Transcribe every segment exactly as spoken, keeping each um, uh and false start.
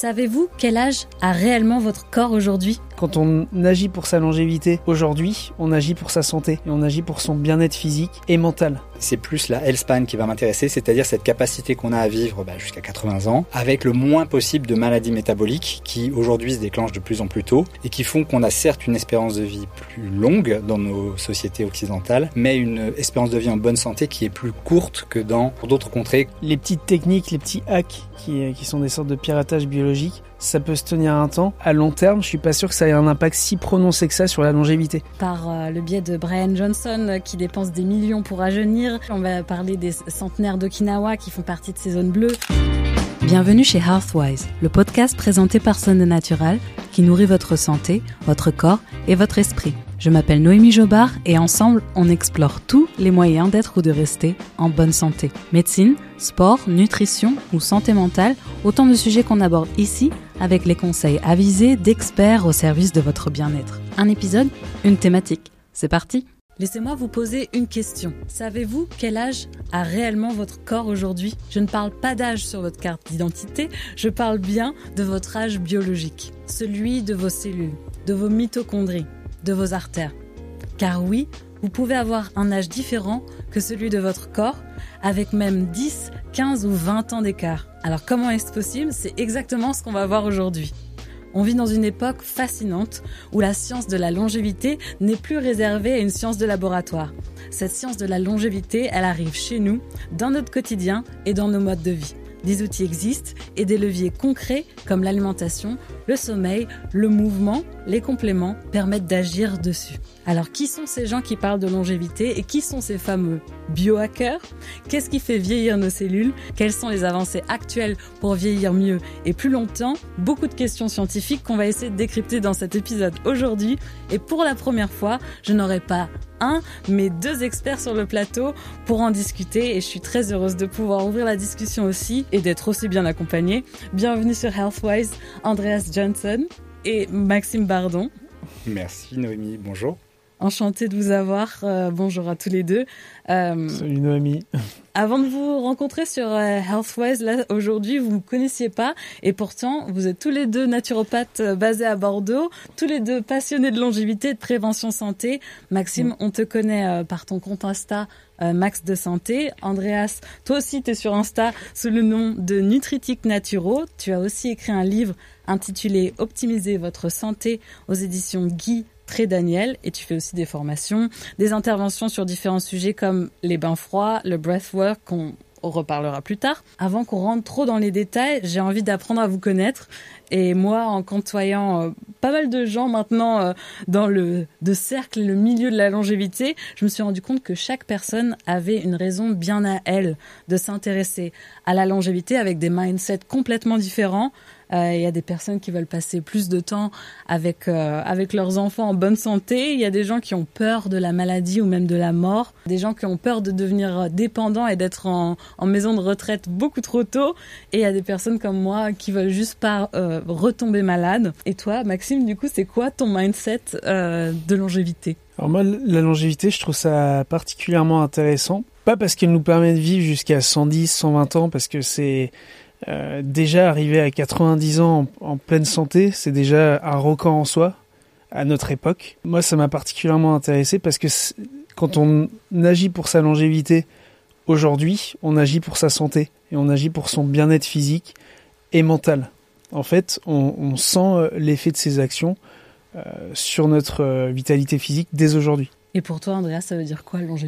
Savez-vous quel âge a réellement votre corps aujourd'hui ? Quand on agit pour sa longévité aujourd'hui, on agit pour sa santé et on agit pour son bien-être physique et mental. C'est plus la health span qui va m'intéresser, c'est-à-dire cette capacité qu'on a à vivre bah, jusqu'à quatre-vingts ans, avec le moins possible de maladies métaboliques qui aujourd'hui se déclenchent de plus en plus tôt et qui font qu'on a certes une espérance de vie plus longue dans nos sociétés occidentales, mais une espérance de vie en bonne santé qui est plus courte que dans d'autres contrées. Les petites techniques, les petits hacks qui, qui sont des sortes de piratage biologique, ça peut se tenir un temps. À long terme, je suis pas sûr que ça ait un impact si prononcé que ça sur la longévité. Par euh, le biais de Brian Johnson euh, qui dépense des millions pour rajeunir. On va parler des centenaires d'Okinawa qui font partie de ces zones bleues. Bienvenue chez Healthwise, le podcast présenté par Sonde Natural qui nourrit votre santé, votre corps et votre esprit. Je m'appelle Noémie Jobard et ensemble, on explore tous les moyens d'être ou de rester en bonne santé. Médecine, sport, nutrition ou santé mentale, autant de sujets qu'on aborde ici avec les conseils avisés d'experts au service de votre bien-être. Un épisode, une thématique. C'est parti! Laissez-moi vous poser une question. Savez-vous quel âge a réellement votre corps aujourd'hui ? Je ne parle pas d'âge sur votre carte d'identité, je parle bien de votre âge biologique, celui de vos cellules, de vos mitochondries, de vos artères. Car oui, vous pouvez avoir un âge différent que celui de votre corps, avec même dix, quinze ou vingt ans d'écart. Alors comment est-ce possible ? C'est exactement ce qu'on va voir aujourd'hui. On vit dans une époque fascinante où la science de la longévité n'est plus réservée à une science de laboratoire. Cette science de la longévité, elle arrive chez nous, dans notre quotidien et dans nos modes de vie. Des outils existent et des leviers concrets comme l'alimentation, le sommeil, le mouvement, les compléments permettent d'agir dessus. Alors qui sont ces gens qui parlent de longévité et qui sont ces fameux biohackers ? Qu'est-ce qui fait vieillir nos cellules ? Quelles sont les avancées actuelles pour vieillir mieux et plus longtemps ? Beaucoup de questions scientifiques qu'on va essayer de décrypter dans cet épisode aujourd'hui. Et pour la première fois, je n'aurai pas un, mais deux experts sur le plateau pour en discuter et je suis très heureuse de pouvoir ouvrir la discussion aussi et d'être aussi bien accompagnée. Bienvenue sur Healthwise, Andreas Johnson et Maxime Bardon. Merci Noémie, bonjour. Enchantée de vous avoir. Euh, bonjour à tous les deux. Euh, Salut Noémie. Avant de vous rencontrer sur euh, Healthwise, là aujourd'hui vous ne me connaissiez pas et pourtant vous êtes tous les deux naturopathes euh, basés à Bordeaux, tous les deux passionnés de longévité et de prévention santé. Maxime, mmh. on te connaît euh, par ton compte Insta euh, Max de Santé. Andreas, toi aussi tu es sur Insta sous le nom de Nutritique Naturo. Tu as aussi écrit un livre intitulé Optimiser votre santé aux éditions Guy Très Daniel, et tu fais aussi des formations, des interventions sur différents sujets comme les bains froids, le breathwork, qu'on reparlera plus tard. Avant qu'on rentre trop dans les détails, j'ai envie d'apprendre à vous connaître. Et moi, en côtoyant euh, pas mal de gens maintenant euh, dans le de cercle et le milieu de la longévité, je me suis rendu compte que chaque personne avait une raison bien à elle de s'intéresser à la longévité avec des mindsets complètement différents. Il euh, y a des personnes qui veulent passer plus de temps avec euh, avec leurs enfants en bonne santé. Il y a des gens qui ont peur de la maladie ou même de la mort. Des gens qui ont peur de devenir dépendants et d'être en, en maison de retraite beaucoup trop tôt. Et il y a des personnes comme moi qui veulent juste pas euh, retomber malade. Et toi, Maxime, du coup, c'est quoi ton mindset euh, de longévité ? Alors moi, la longévité, je trouve ça particulièrement intéressant. Pas parce qu'elle nous permet de vivre jusqu'à cent dix, cent vingt ans, parce que c'est... Euh, déjà arrivé à quatre-vingt-dix ans en, en pleine santé, c'est déjà un record en soi à notre époque. Moi, ça m'a particulièrement intéressé parce que quand on agit pour sa longévité aujourd'hui, on agit pour sa santé et on agit pour son bien-être physique et mental. En fait, on, on sent l'effet de ces actions euh, sur notre euh, vitalité physique dès aujourd'hui. Et pour toi, Andreas, ça veut dire quoi, longévité ?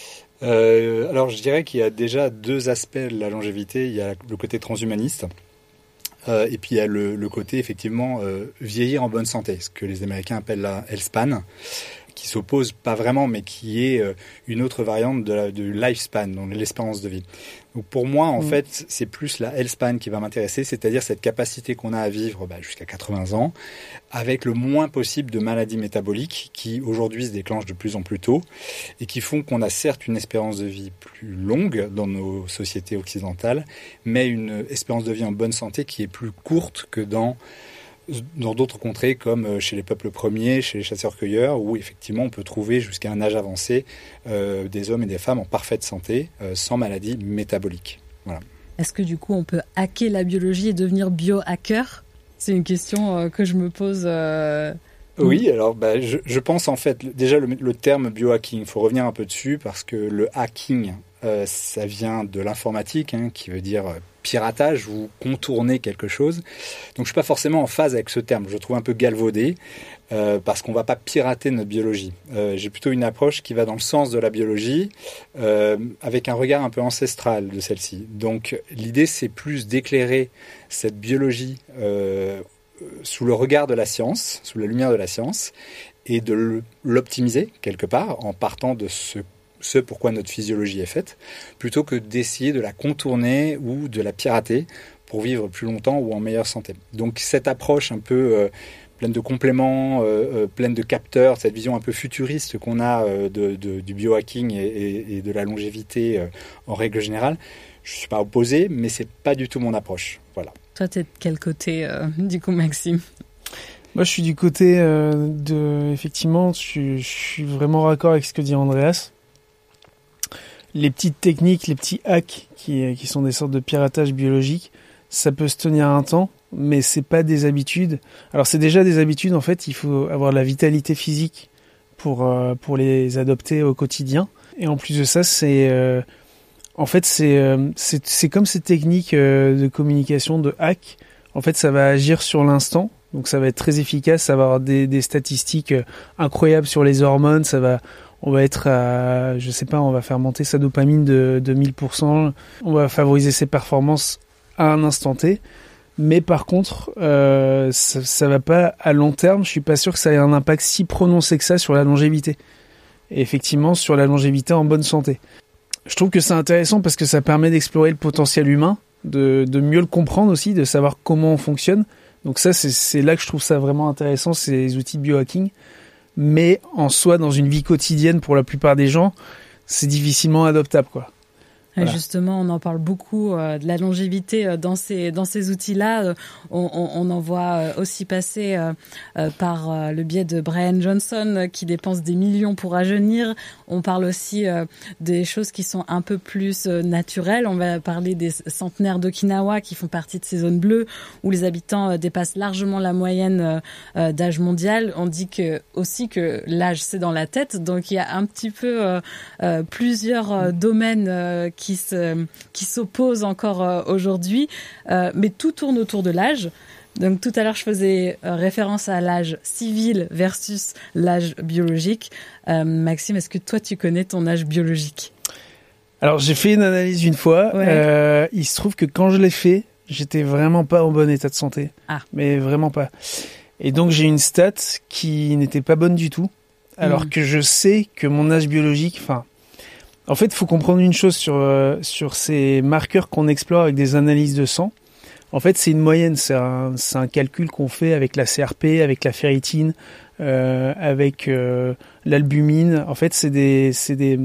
Euh, alors je dirais qu'il y a déjà deux aspects de la longévité. Il y a le côté transhumaniste euh, et puis il y a le, le côté effectivement euh, vieillir en bonne santé, ce que les Américains appellent la health span, qui s'oppose pas vraiment mais qui est euh, une autre variante de, la, de lifespan, donc l'espérance de vie. Donc pour moi en mmh. fait c'est plus la health span qui va m'intéresser, c'est-à-dire cette capacité qu'on a à vivre bah, jusqu'à quatre-vingts ans avec le moins possible de maladies métaboliques qui aujourd'hui se déclenchent de plus en plus tôt et qui font qu'on a certes une espérance de vie plus longue dans nos sociétés occidentales, mais une espérance de vie en bonne santé qui est plus courte que dans dans d'autres contrées comme chez les peuples premiers, chez les chasseurs-cueilleurs, où effectivement on peut trouver jusqu'à un âge avancé euh, des hommes et des femmes en parfaite santé, euh, sans maladie métabolique. Voilà. Est-ce que du coup on peut hacker la biologie et devenir biohacker ? C'est une question euh, que je me pose. Euh... Oui, alors bah, je, je pense en fait, déjà le, le terme biohacking, il faut revenir un peu dessus parce que le hacking, euh, ça vient de l'informatique, hein, qui veut dire piratage ou contourner quelque chose. Donc je suis pas forcément en phase avec ce terme, je le trouve un peu galvaudé euh, parce qu'on va pas pirater notre biologie. Euh, j'ai plutôt une approche qui va dans le sens de la biologie euh, avec un regard un peu ancestral de celle-ci. Donc l'idée c'est plus d'éclairer cette biologie euh, sous le regard de la science, sous la lumière de la science, et de l'optimiser quelque part en partant de ce, ce pourquoi notre physiologie est faite, plutôt que d'essayer de la contourner ou de la pirater pour vivre plus longtemps ou en meilleure santé. Donc cette approche un peu euh, pleine de compléments, euh, euh, pleine de capteurs, cette vision un peu futuriste qu'on a euh, de, de, du biohacking et, et, et de la longévité euh, en règle générale, je ne suis pas opposé, mais ce n'est pas du tout mon approche. Voilà. Toi, tu es de quel côté, euh, du coup, Maxime ? Moi, je suis du côté euh, de... Effectivement, je suis, je suis vraiment raccord avec ce que dit Andreas. Les petites techniques, les petits hacks qui, qui sont des sortes de piratage biologique, ça peut se tenir un temps, mais c'est pas des habitudes. Alors, c'est déjà des habitudes, en fait, il faut avoir de la vitalité physique pour, euh, pour les adopter au quotidien. Et en plus de ça, c'est... Euh, En fait, c'est, euh, c'est, c'est comme ces techniques euh, de communication, de hack. En fait, ça va agir sur l'instant. Donc, ça va être très efficace. Ça va avoir des, des statistiques euh, incroyables sur les hormones. Ça va, on va être à, je sais pas, on va faire monter sa dopamine de, de mille pour cent. On va favoriser ses performances à un instant T. Mais par contre, euh, ça, ça va pas à long terme. Je suis pas sûr que ça ait un impact si prononcé que ça sur la longévité. Et effectivement, sur la longévité en bonne santé. Je trouve que c'est intéressant parce que ça permet d'explorer le potentiel humain, de, de mieux le comprendre aussi, de savoir comment on fonctionne. Donc ça, c'est, c'est là que je trouve ça vraiment intéressant, ces outils de biohacking. Mais en soi, dans une vie quotidienne, pour la plupart des gens, c'est difficilement adoptable, quoi. Voilà. Justement, on en parle beaucoup euh, de la longévité euh, dans ces dans ces outils-là. Euh, on, on, on en voit euh, aussi passer euh, euh, par euh, le biais de Brian Johnson euh, qui dépense des millions pour rajeunir. On parle aussi euh, des choses qui sont un peu plus euh, naturelles. On va parler des centenaires d'Okinawa qui font partie de ces zones bleues où les habitants euh, dépassent largement la moyenne euh, euh, d'âge mondial. On dit que aussi que l'âge c'est dans la tête, donc il y a un petit peu euh, euh, plusieurs euh, domaines euh, qui qui se, qui s'opposent encore euh, aujourd'hui, euh, mais tout tourne autour de l'âge. Donc tout à l'heure, je faisais euh, référence à l'âge civil versus l'âge biologique. Euh, Maxime, est-ce que toi, tu connais ton âge biologique ? Alors, j'ai fait une analyse une fois. Ouais. Euh, il se trouve que quand je l'ai fait, j'étais vraiment pas en bon état de santé. Ah. Mais vraiment pas. Et donc, j'ai une stat qui n'était pas bonne du tout, alors mmh. que je sais que mon âge biologique... enfin. En fait, il faut comprendre une chose sur euh, sur ces marqueurs qu'on explore avec des analyses de sang. En fait, c'est une moyenne, c'est un, c'est un calcul qu'on fait avec la C R P, avec la ferritine, euh, avec euh, l'albumine. En fait, c'est des c'est des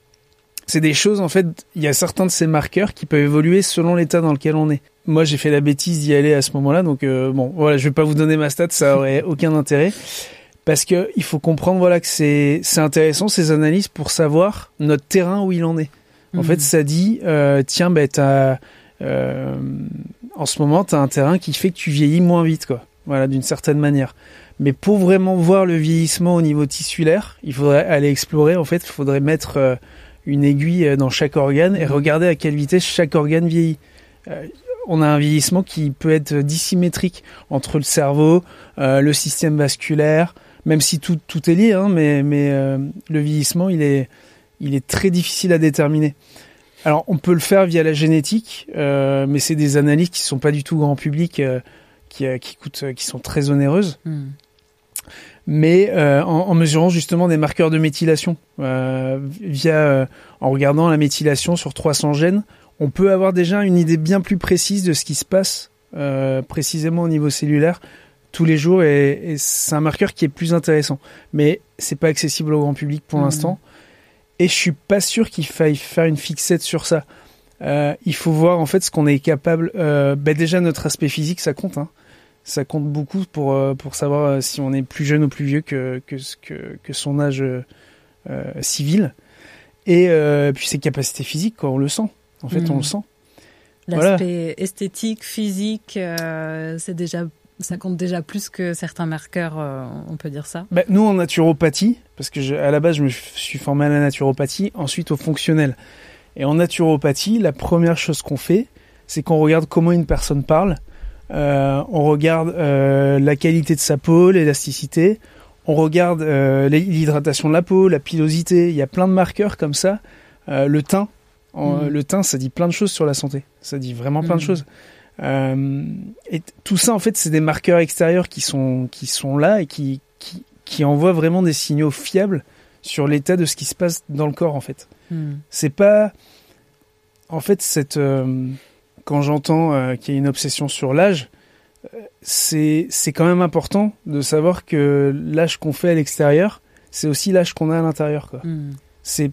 c'est des choses. En fait, il y a certains de ces marqueurs qui peuvent évoluer selon l'état dans lequel on est. Moi, j'ai fait la bêtise d'y aller à ce moment-là, donc euh, bon, voilà, je vais pas vous donner ma stat, ça aurait aucun intérêt. Parce que il faut comprendre, voilà, que c'est c'est intéressant ces analyses pour savoir notre terrain où il en est. En mmh. fait, ça dit, euh, tiens, ben t'as euh, en ce moment t'as un terrain qui fait que tu vieillis moins vite, quoi. Voilà, d'une certaine manière. Mais pour vraiment voir le vieillissement au niveau tissulaire, il faudrait aller explorer. En fait, il faudrait mettre euh, une aiguille dans chaque organe et regarder à quelle vitesse chaque organe vieillit. Euh, on a un vieillissement qui peut être dissymétrique entre le cerveau, euh, le système vasculaire. Même si tout tout est lié, hein, mais mais euh, le vieillissement, il est il est très difficile à déterminer. Alors, on peut le faire via la génétique, euh, mais c'est des analyses qui sont pas du tout grand public, euh, qui qui coûtent, qui sont très onéreuses. Mm. Mais euh, en, en mesurant justement des marqueurs de méthylation, euh, via euh, en regardant la méthylation sur trois cents gènes, on peut avoir déjà une idée bien plus précise de ce qui se passe euh, précisément au niveau cellulaire tous les jours, et, et c'est un marqueur qui est plus intéressant, mais c'est pas accessible au grand public pour mmh. l'instant, et je suis pas sûr qu'il faille faire une fixette sur ça. Euh, il faut voir en fait ce qu'on est capable. Euh, bah déjà notre aspect physique, ça compte, hein. Ça compte beaucoup pour euh, pour savoir si on est plus jeune ou plus vieux que que que, que son âge euh, civil, et euh, puis ses capacités physiques, quoi. On le sent, en fait, mmh. on le sent. L'aspect voilà. esthétique, physique, euh, c'est déjà, ça compte déjà plus que certains marqueurs, euh, on peut dire ça. Bah, nous, en naturopathie, parce que je, à la base, je me suis formé à la naturopathie, ensuite au fonctionnel. Et en naturopathie, la première chose qu'on fait, c'est qu'on regarde comment une personne parle, euh, on regarde euh, la qualité de sa peau, l'élasticité, on regarde euh, l'hydratation de la peau, la pilosité, il y a plein de marqueurs comme ça, euh, le teint. Mmh. Le teint, ça dit plein de choses sur la santé. Ça dit vraiment plein mmh. de choses. Euh, et tout ça, en fait, c'est des marqueurs extérieurs qui sont qui sont là et qui qui qui envoient vraiment des signaux fiables sur l'état de ce qui se passe dans le corps, en fait. Mmh. C'est pas, en fait, cette euh, quand j'entends euh, qu'il y a une obsession sur l'âge, euh, c'est c'est quand même important de savoir que l'âge qu'on fait à l'extérieur, c'est aussi l'âge qu'on a à l'intérieur, quoi. Mmh. C'est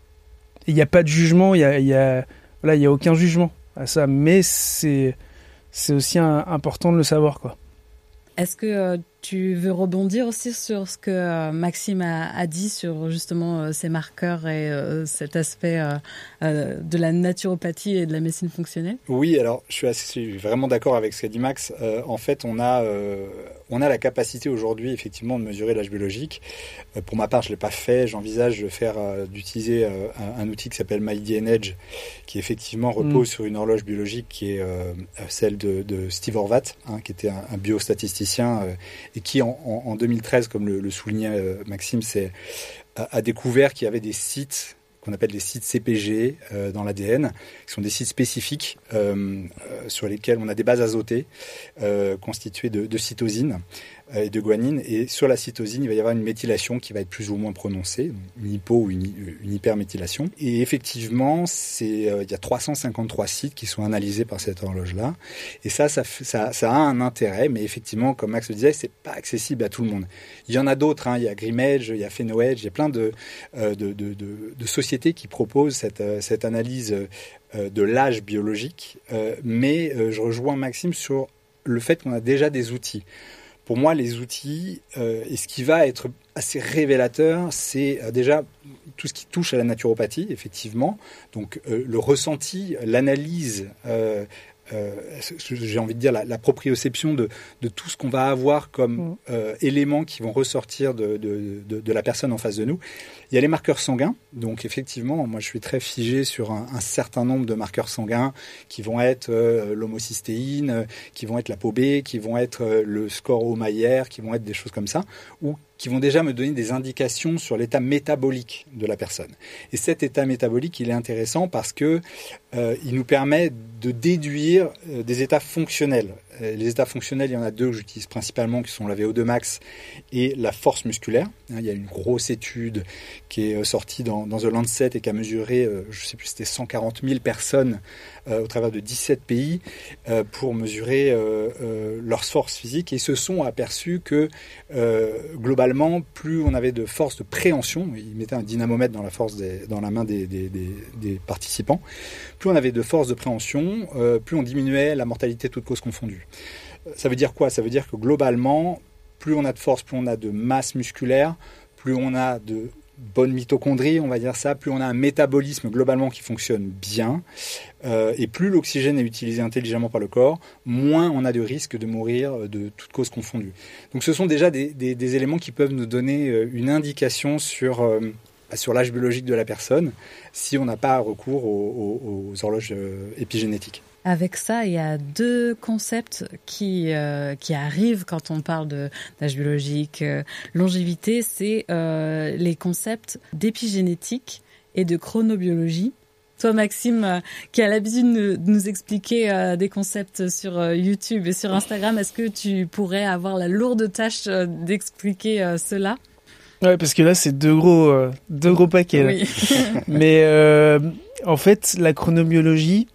il n'y a pas de jugement, il y a, il y a, voilà, il y a aucun jugement à ça, mais c'est, c'est aussi un, important de le savoir, quoi. Est-ce que euh, tu veux rebondir aussi sur ce que euh, Maxime a, a dit sur justement euh, ces marqueurs et euh, cet aspect euh, euh, de la naturopathie et de la médecine fonctionnelle ? Oui, alors je suis, assez, je suis vraiment d'accord avec ce qu'a dit Max. Euh, en fait, on a, euh, on a la capacité aujourd'hui effectivement de mesurer l'âge biologique. Euh, pour ma part, je l'ai pas fait. J'envisage de faire, euh, d'utiliser euh, un, un outil qui s'appelle MyDNAge, qui effectivement repose mmh. sur une horloge biologique qui est euh, celle de, de Steve Horvat, hein, qui était un, un biostatisticien euh, et qui en, en, en deux mille treize, comme le, le soulignait euh, Maxime, c'est, a, a découvert qu'il y avait des sites qu'on appelle les sites C P G euh, dans l'A D N, qui sont des sites spécifiques euh, euh, sur lesquels on a des bases azotées euh, constituées de, de cytosine euh, et de guanine. Et sur la cytosine, il va y avoir une méthylation qui va être plus ou moins prononcée, une hypo ou une, une hyperméthylation. Et effectivement, c'est, euh, il y a trois cent cinquante-trois sites qui sont analysés par cette horloge-là. Et ça, ça, ça, ça a un intérêt, mais effectivement, comme Max le disait, c'est pas accessible à tout le monde. Il y en a d'autres, hein, il y a Grimedge, il y a PhenoEdge, il y a plein de, euh, de, de, de, de sociétés qui proposent cette, cette analyse euh, de l'âge biologique, euh, mais euh, je rejoins Maxime sur le fait qu'on a déjà des outils. Pour moi, les outils, euh, et ce qui va être assez révélateur, c'est euh, déjà tout ce qui touche à la naturopathie, effectivement. Donc euh, le ressenti, l'analyse, euh, euh, j'ai envie de dire la, la proprioception de, de tout ce qu'on va avoir comme euh, éléments qui vont ressortir de, de, de, de la personne en face de nous. Il y a les marqueurs sanguins. Donc effectivement, moi je suis très figé sur un, un certain nombre de marqueurs sanguins qui vont être euh, l'homocystéine, euh, qui vont être la P O B, qui vont être euh, le score Ohlmeyer, qui vont être des choses comme ça, ou qui vont déjà me donner des indications sur l'état métabolique de la personne. Et cet état métabolique, il est intéressant parce que euh, il nous permet de déduire euh, des états fonctionnels. Euh, les états fonctionnels, il y en a deux que j'utilise principalement, qui sont la V O deux max et la force musculaire. Hein, il y a une grosse étude qui est sortie dans, dans The Lancet et qui a mesuré, euh, je ne sais plus, c'était cent quarante mille personnes euh, au travers de dix-sept pays euh, pour mesurer euh, euh, leur force physique. Et ils se sont aperçus que euh, globalement, plus on avait de force de préhension, ils mettaient un dynamomètre dans la, force des, dans la main des, des, des, des participants, plus on avait de force de préhension, euh, plus on diminuait la mortalité toutes causes confondues. Ça veut dire quoi ? Ça veut dire que globalement, plus on a de force, plus on a de masse musculaire, plus on a de bonne mitochondrie, on va dire ça, plus on a un métabolisme globalement qui fonctionne bien, euh, et plus l'oxygène est utilisé intelligemment par le corps, moins on a de risque de mourir de toutes causes confondues. Donc ce sont déjà des, des, des éléments qui peuvent nous donner une indication sur, euh, sur l'âge biologique de la personne, si on n'a pas recours aux, aux, aux horloges euh, épigénétiques. Avec ça, il y a deux concepts qui euh, qui arrivent quand on parle de d'âge biologique, euh, longévité, c'est euh, les concepts d'épigénétique et de chronobiologie. Toi, Maxime, euh, qui a l'habitude de nous expliquer euh, des concepts sur euh, YouTube et sur Instagram, est-ce que tu pourrais avoir la lourde tâche euh, d'expliquer euh, cela ? Ouais, parce que là, c'est deux gros euh, deux gros paquets. Là. Oui. Mais euh, en fait, la chronobiologie,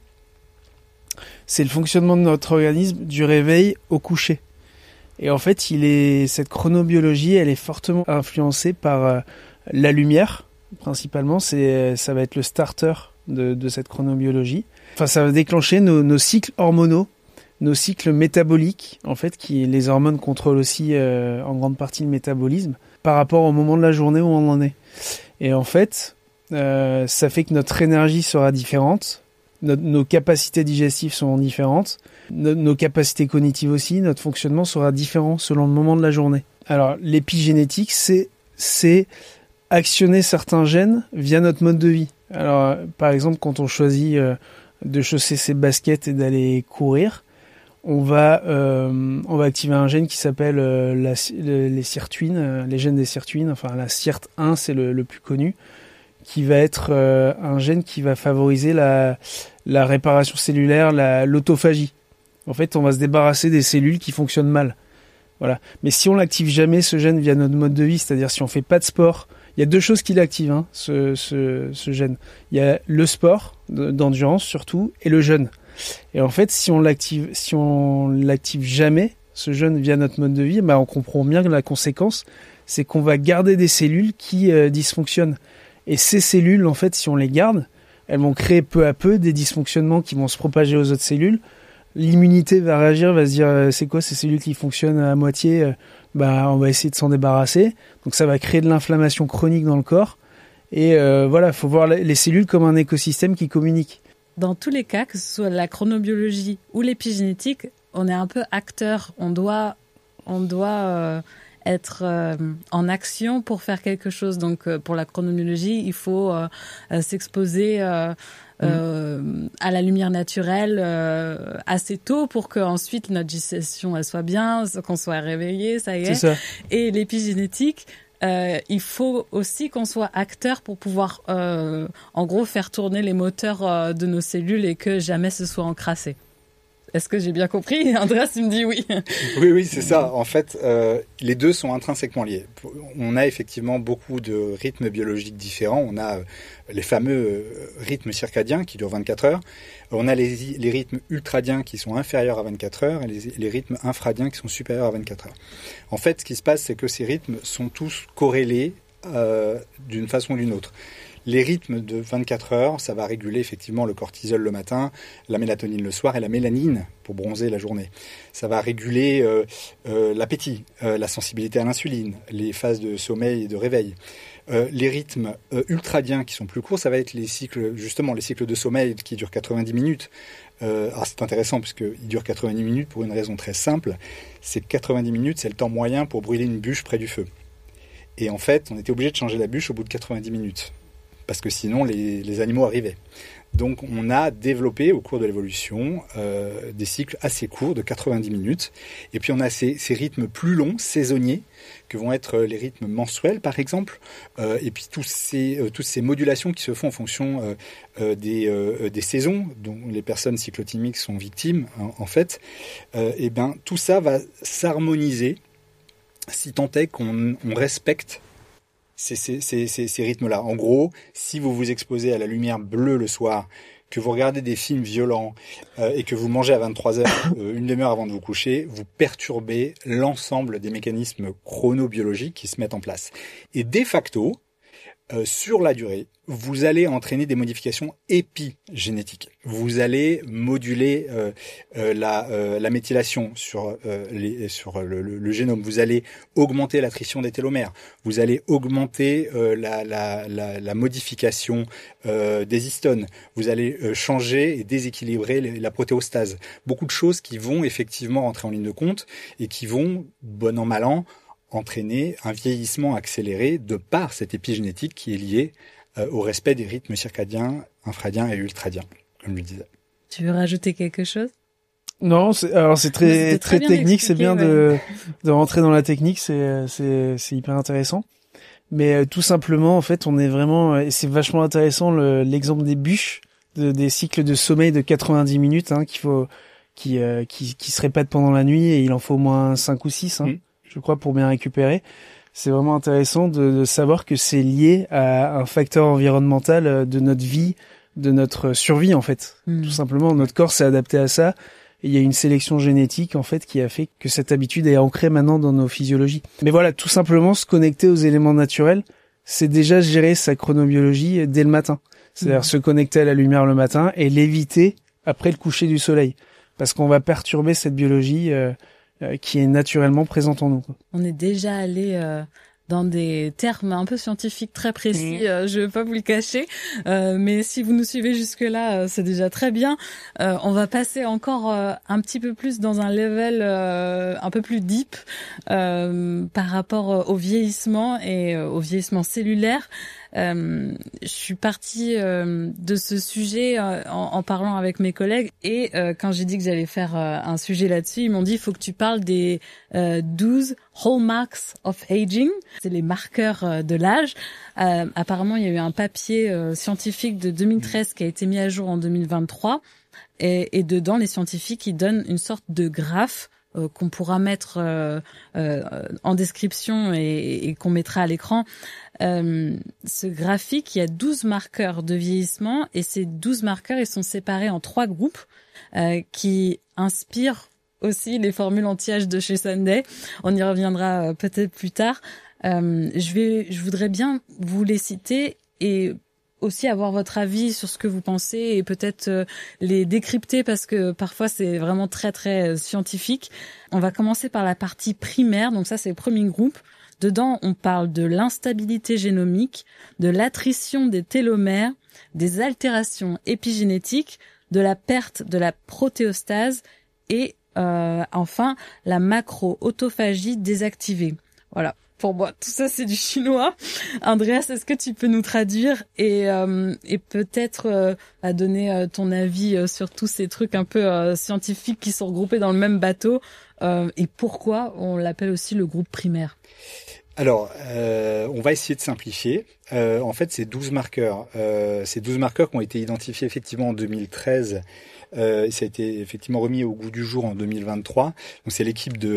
c'est le fonctionnement de notre organisme du réveil au coucher. Et en fait, il est cette chronobiologie, elle est fortement influencée par euh, la lumière, principalement. C'est, ça va être le starter de, de cette chronobiologie. Enfin, ça va déclencher nos, nos cycles hormonaux, nos cycles métaboliques, en fait, qui les hormones contrôlent aussi euh, en grande partie le métabolisme, par rapport au moment de la journée où on en est. Et en fait, euh, ça fait que notre énergie sera différente. Nos, nos capacités digestives sont différentes, nos, nos capacités cognitives aussi, notre fonctionnement sera différent selon le moment de la journée. Alors l'épigénétique, c'est, c'est actionner certains gènes via notre mode de vie. Alors par exemple, quand on choisit euh, de chausser ses baskets et d'aller courir, on va euh, on va activer un gène qui s'appelle euh, la, le, les sirtuines, euh, les gènes des sirtuines, enfin la S I R T un, c'est le, le plus connu, qui va être euh, un gène qui va favoriser la, la réparation cellulaire, la, l'autophagie. En fait, on va se débarrasser des cellules qui fonctionnent mal. Voilà. Mais si on l'active jamais, ce gène, via notre mode de vie, c'est-à-dire si on fait pas de sport, il y a deux choses qui l'activent, hein, ce, ce, ce gène. Il y a le sport, d'endurance surtout, et le jeûne. Et en fait, si on l'active, si on l'active jamais, ce gène via notre mode de vie, bah, on comprend bien que la conséquence, c'est qu'on va garder des cellules qui euh, dysfonctionnent. Et ces cellules, en fait, si on les garde, elles vont créer peu à peu des dysfonctionnements qui vont se propager aux autres cellules. L'immunité va réagir, va se dire euh, c'est quoi ces cellules qui fonctionnent à moitié, euh, bah on va essayer de s'en débarrasser. Donc ça va créer de l'inflammation chronique dans le corps. Et euh, voilà, faut voir les cellules comme un écosystème qui communique. Dans tous les cas, que ce soit la chronobiologie ou l'épigénétique, on est un peu acteur. On doit, on doit euh, être euh, en action pour faire quelque chose. Donc, euh, pour la chronobiologie, il faut euh, euh, s'exposer euh, euh, à la lumière naturelle euh, assez tôt pour que ensuite notre digestion elle soit bien, qu'on soit réveillé, ça y est. C'est ça. Et l'épigénétique. Euh, il faut aussi qu'on soit acteur pour pouvoir, euh, en gros, faire tourner les moteurs euh, de nos cellules et que jamais ce soit encrassé. Est-ce que j'ai bien compris ? Andreas, tu me dis oui. Oui, oui, c'est ça. En fait, euh, les deux sont intrinsèquement liés. On a effectivement beaucoup de rythmes biologiques différents. On a euh, les fameux euh, rythmes circadiens qui durent vingt-quatre heures. On a les, les rythmes ultradiens qui sont inférieurs à vingt-quatre heures et les, les rythmes infradiens qui sont supérieurs à vingt-quatre heures. En fait, ce qui se passe, c'est que ces rythmes sont tous corrélés euh, d'une façon ou d'une autre. Les rythmes de vingt-quatre heures, ça va réguler effectivement le cortisol le matin, la mélatonine le soir et la mélanine pour bronzer la journée. Ça va réguler euh, euh, l'appétit, euh, la sensibilité à l'insuline, les phases de sommeil et de réveil. Euh, les rythmes euh, ultradiens qui sont plus courts, ça va être les cycles, justement les cycles de sommeil qui durent quatre-vingt-dix minutes. Euh, alors c'est intéressant parce qu'ils durent quatre-vingt-dix minutes pour une raison très simple, c'est que quatre-vingt-dix minutes, c'est le temps moyen pour brûler une bûche près du feu. Et en fait, on était obligé de changer la bûche au bout de quatre-vingt-dix minutes. Parce que sinon les, les animaux arrivaient. Donc on a développé au cours de l'évolution euh, des cycles assez courts de quatre-vingt-dix minutes. Et puis on a ces, ces rythmes plus longs, saisonniers, que vont être les rythmes mensuels par exemple. Euh, et puis tous ces, euh, toutes ces modulations qui se font en fonction euh, euh, des, euh, des saisons dont les personnes cyclotimiques sont victimes en, en fait. Euh, et ben tout ça va s'harmoniser si tant est qu'on on respecte Ces, ces, ces, ces, ces rythmes-là. En gros, si vous vous exposez à la lumière bleue le soir, que vous regardez des films violents euh, et que vous mangez à vingt-trois heures, euh, une demi-heure avant de vous coucher, vous perturbez l'ensemble des mécanismes chronobiologiques qui se mettent en place. Et de facto, euh, sur la durée, vous allez entraîner des modifications épigénétiques. Vous allez moduler euh, euh, la, euh, la méthylation sur, euh, les, sur le, le, le génome. Vous allez augmenter l'attrition des télomères. Vous allez augmenter euh, la, la, la, la modification euh, des histones. Vous allez euh, changer et déséquilibrer les, la protéostase. Beaucoup de choses qui vont effectivement rentrer en ligne de compte et qui vont, bon an mal an, entraîner un vieillissement accéléré de par cette épigénétique qui est liée euh, au respect des rythmes circadiens, infradiens et ultradiens, comme je le disais. Tu veux rajouter quelque chose ? Non, c'est, alors c'est très très, très technique, c'est bien ouais. de de rentrer dans la technique, c'est c'est c'est hyper intéressant. Mais euh, tout simplement, en fait, on est vraiment, et c'est vachement intéressant le, l'exemple des bûches, de, des cycles de sommeil de quatre-vingt-dix minutes, hein, qu'il faut, qui euh, qui qui se répètent pendant la nuit, et il en faut au moins cinq ou six, hein, mmh. je crois, pour bien récupérer. C'est vraiment intéressant de, de savoir que c'est lié à un facteur environnemental de notre vie, de notre survie, en fait. Mmh. Tout simplement, notre corps s'est adapté à ça. Et il y a une sélection génétique, en fait, qui a fait que cette habitude est ancrée maintenant dans nos physiologies. Mais voilà, tout simplement, se connecter aux éléments naturels, c'est déjà gérer sa chronobiologie dès le matin. C'est-à-dire mmh. se connecter à la lumière le matin et l'éviter après le coucher du soleil. Parce qu'on va perturber cette biologie euh, euh, qui est naturellement présente en nous. On est déjà allé euh, dans des termes un peu scientifiques très précis. Mmh. Euh, je vais pas vous le cacher, euh, mais si vous nous suivez jusque-là, euh, c'est déjà très bien. Euh, on va passer encore euh, un petit peu plus dans un level euh, un peu plus deep euh, par rapport au vieillissement et euh, au vieillissement cellulaire. Euh, je suis partie euh, de ce sujet euh, en, en parlant avec mes collègues et euh, quand j'ai dit que j'allais faire euh, un sujet là-dessus, ils m'ont dit il faut que tu parles des euh, douze hallmarks of aging, c'est les marqueurs euh, de l'âge. Euh, apparemment, il y a eu un papier euh, scientifique de deux mille treize qui a été mis à jour en deux mille vingt-trois et, et dedans, les scientifiques ils donnent une sorte de graphe euh, qu'on pourra mettre euh, euh, en description et, et qu'on mettra à l'écran. Euh, ce graphique, il y a douze marqueurs de vieillissement et ces douze marqueurs, ils sont séparés en trois groupes euh, qui inspirent aussi les formules anti-âge de chez Sunday. On y reviendra euh, peut-être plus tard. Euh, je vais, je voudrais bien vous les citer et aussi avoir votre avis sur ce que vous pensez et peut-être euh, les décrypter parce que parfois c'est vraiment très très euh, scientifique. On va commencer par la partie primaire, donc ça c'est le premier groupe. Dedans, on parle de l'instabilité génomique, de l'attrition des télomères, des altérations épigénétiques, de la perte de la protéostase et euh, enfin la macro-autophagie désactivée. Voilà. Pour moi, tout ça, c'est du chinois. Andreas, est-ce que tu peux nous traduire et, euh, et peut-être euh, à donner euh, ton avis euh, sur tous ces trucs un peu euh, scientifiques qui sont regroupés dans le même bateau euh, et pourquoi on l'appelle aussi le groupe primaire? Alors, euh, on va essayer de simplifier. Euh, en fait, c'est douze marqueurs. Euh, ces douze marqueurs qui ont été identifiés effectivement en deux mille treize. Euh, ça a été effectivement remis au goût du jour en deux mille vingt-trois. Donc, c'est l'équipe de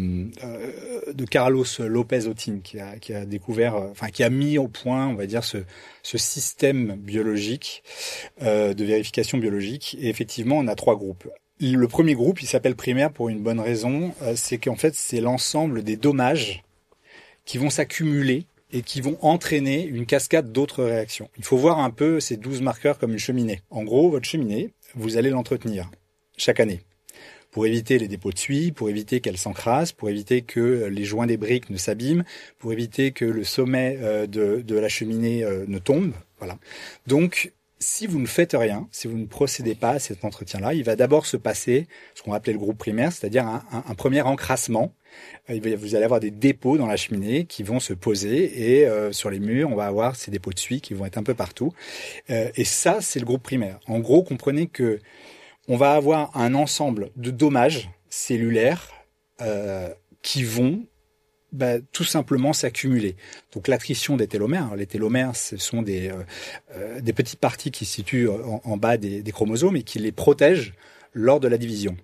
euh, de Carlos López Otín qui a qui a découvert, enfin qui a mis au point, on va dire, ce ce système biologique euh, de vérification biologique. Et effectivement, on a trois groupes. Le premier groupe, il s'appelle primaire pour une bonne raison, euh, c'est qu'en fait, c'est l'ensemble des dommages qui vont s'accumuler et qui vont entraîner une cascade d'autres réactions. Il faut voir un peu ces douze marqueurs comme une cheminée. En gros, votre cheminée, vous allez l'entretenir chaque année pour éviter les dépôts de suie, pour éviter qu'elle s'encrasse, pour éviter que les joints des briques ne s'abîment, pour éviter que le sommet de, de la cheminée ne tombe. Voilà. Donc, si vous ne faites rien, si vous ne procédez pas à cet entretien-là, il va d'abord se passer ce qu'on va appeler le groupe primaire, c'est-à-dire un, un, un premier encrassement. Vous allez avoir des dépôts dans la cheminée qui vont se poser et euh, sur les murs, on va avoir ces dépôts de suie qui vont être un peu partout. Euh, et ça, c'est le groupe primaire. En gros, comprenez que on va avoir un ensemble de dommages cellulaires euh, qui vont bah, tout simplement s'accumuler. Donc l'attrition des télomères. Alors, les télomères, ce sont des, euh, euh, des petites parties qui se situent en, en bas des, des chromosomes et qui les protègent lors de la division.